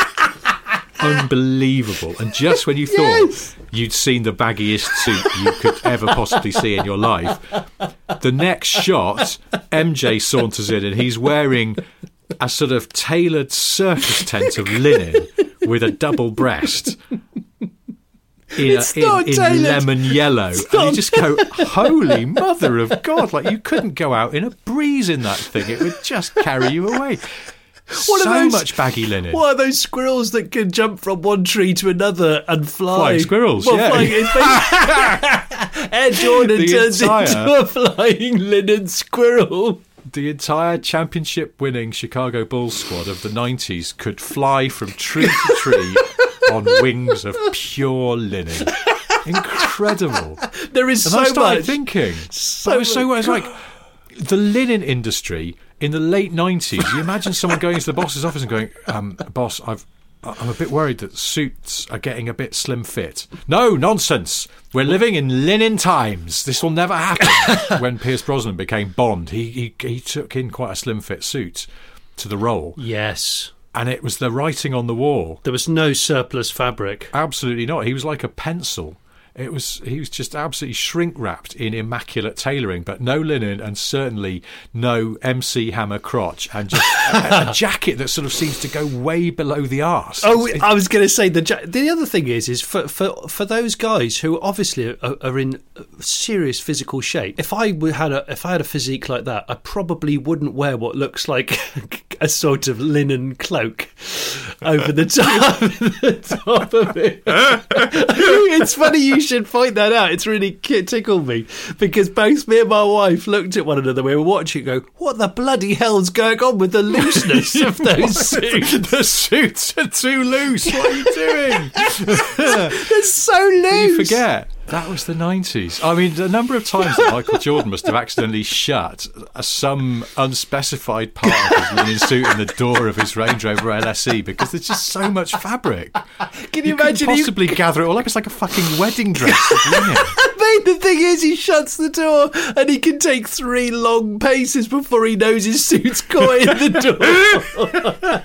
Speaker 1: Unbelievable. And just when you thought yes. you'd seen the baggiest suit you could ever possibly see in your life, the next shot, M J saunters in and he's wearing a sort of tailored circus tent of linen with a double breast in, a, in, in lemon yellow.
Speaker 2: It's
Speaker 1: and you just go, holy mother of God, like you couldn't go out in a breeze in that thing. It would just carry you away. What so those, much baggy linen.
Speaker 2: What are those squirrels that can jump from one tree to another and fly?
Speaker 1: Flying squirrels,
Speaker 2: well,
Speaker 1: yeah.
Speaker 2: Flying, Air Jordan the turns entire, into a flying linen squirrel.
Speaker 1: The entire championship-winning Chicago Bulls squad of the nineties could fly from tree to tree on wings of pure linen. Incredible.
Speaker 2: There is
Speaker 1: and
Speaker 2: so
Speaker 1: I started
Speaker 2: much.
Speaker 1: thinking,
Speaker 2: So,
Speaker 1: was so it's like the linen industry in the late nineties. You imagine someone going into the boss's office and going, um, "Boss, I've, I'm a bit worried that suits are getting a bit slim fit." No, nonsense. We're living in linen times. This will never happen. When Pierce Brosnan became Bond, he, he he took in quite a slim fit suit to the role.
Speaker 2: Yes.
Speaker 1: And it was the writing on the wall.
Speaker 2: There was no surplus fabric.
Speaker 1: Absolutely not. He was like a pencil. It was he was just absolutely shrink wrapped in immaculate tailoring, but no linen and certainly no M C Hammer crotch, and just a, a jacket that sort of seems to go way below the arse.
Speaker 2: Oh, it's, I was going to say the ja- the other thing is is for for, for those guys who obviously are, are in serious physical shape. If I had a if I had a physique like that, I probably wouldn't wear what looks like a sort of linen cloak over the top, the top of it. It's funny you should point that out. It's really tickled me because both me and my wife looked at one another. We were watching and go, what the bloody hell's going on with the looseness of those suits?
Speaker 1: The suits are too loose. What are you doing?
Speaker 2: They're so loose.
Speaker 1: You forget. That was the nineties. I mean, the number of times that Michael Jordan must have accidentally shut some unspecified part of his linen suit in the door of his Range Rover L S E because there's just so much fabric.
Speaker 2: Can you,
Speaker 1: you
Speaker 2: imagine?
Speaker 1: Couldn't possibly he... gather it all up. It's like a fucking wedding dress of linen.
Speaker 2: Mate, the thing is, he shuts the door and he can take three long paces before he knows his suit's caught in the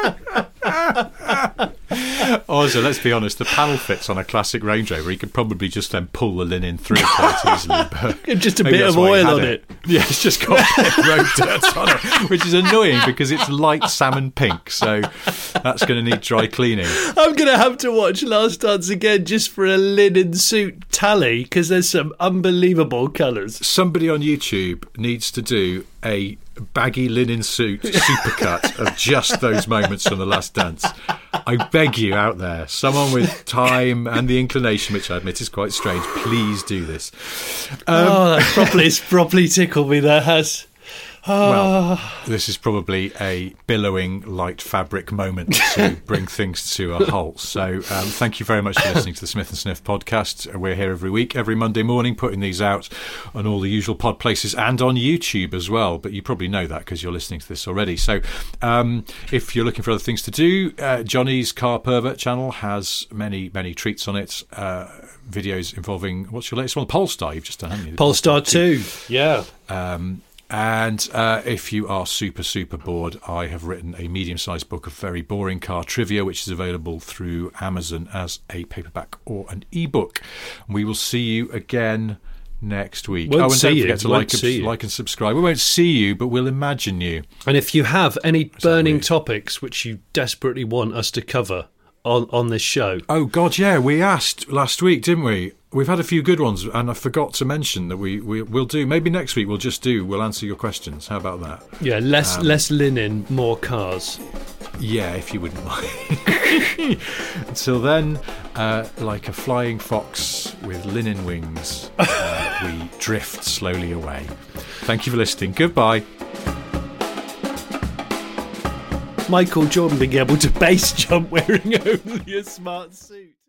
Speaker 2: door.
Speaker 1: Also, let's be honest, the panel fits on a classic Range Rover. He could probably just then pull the linen through quite easily. But
Speaker 2: just a bit of oil on it.
Speaker 1: it. Yeah, it's just got a bit of road dirt on it, which is annoying because it's light salmon pink, so that's going to need dry cleaning.
Speaker 2: I'm going to have to watch Last Dance again just for a linen suit tally because there's some unbelievable colours.
Speaker 1: Somebody on YouTube needs to do a baggy linen suit supercut of just those moments from The Last Dance. I beg you out there, someone with time and the inclination, which I admit is quite strange, please do this. Um,
Speaker 2: oh, that properly, it's properly tickled me, that has. Oh.
Speaker 1: Well, this is probably a billowing light fabric moment to bring things to a halt. So um, thank you very much for listening to the Smith and Sniff podcast. We're here every week, every Monday morning, putting these out on all the usual pod places and on YouTube as well. But you probably know that because you're listening to this already. So um, if you're looking for other things to do, uh, Johnny's Car Pervert channel has many, many treats on it. Uh, videos involving, what's your latest one? Polestar, you've just done, haven't you?
Speaker 2: Polestar two, yeah.
Speaker 1: Um, And uh, if you are super, super bored, I have written a medium-sized book of very boring car trivia, which is available through Amazon as a paperback or an ebook. We will see you again next week.
Speaker 2: Won't
Speaker 1: oh, and
Speaker 2: see
Speaker 1: don't
Speaker 2: you.
Speaker 1: forget to
Speaker 2: Won't
Speaker 1: like,
Speaker 2: see
Speaker 1: and,
Speaker 2: you.
Speaker 1: like and subscribe. We won't see you, but we'll imagine you.
Speaker 2: And if you have any burning
Speaker 1: weird?
Speaker 2: topics which you desperately want us to cover on, on this show...
Speaker 1: Oh, God, yeah, we asked last week, didn't we? We've had a few good ones, and I forgot to mention that we, we, we'll do... Maybe next week we'll just do... We'll answer your questions. How about that?
Speaker 2: Yeah, less
Speaker 1: Um,
Speaker 2: less linen, more cars.
Speaker 1: Yeah, if you wouldn't mind. Until then, uh, like a flying fox with linen wings, uh, we drift slowly away. Thank you for listening. Goodbye.
Speaker 2: Michael Jordan being able to base jump wearing only a smart suit.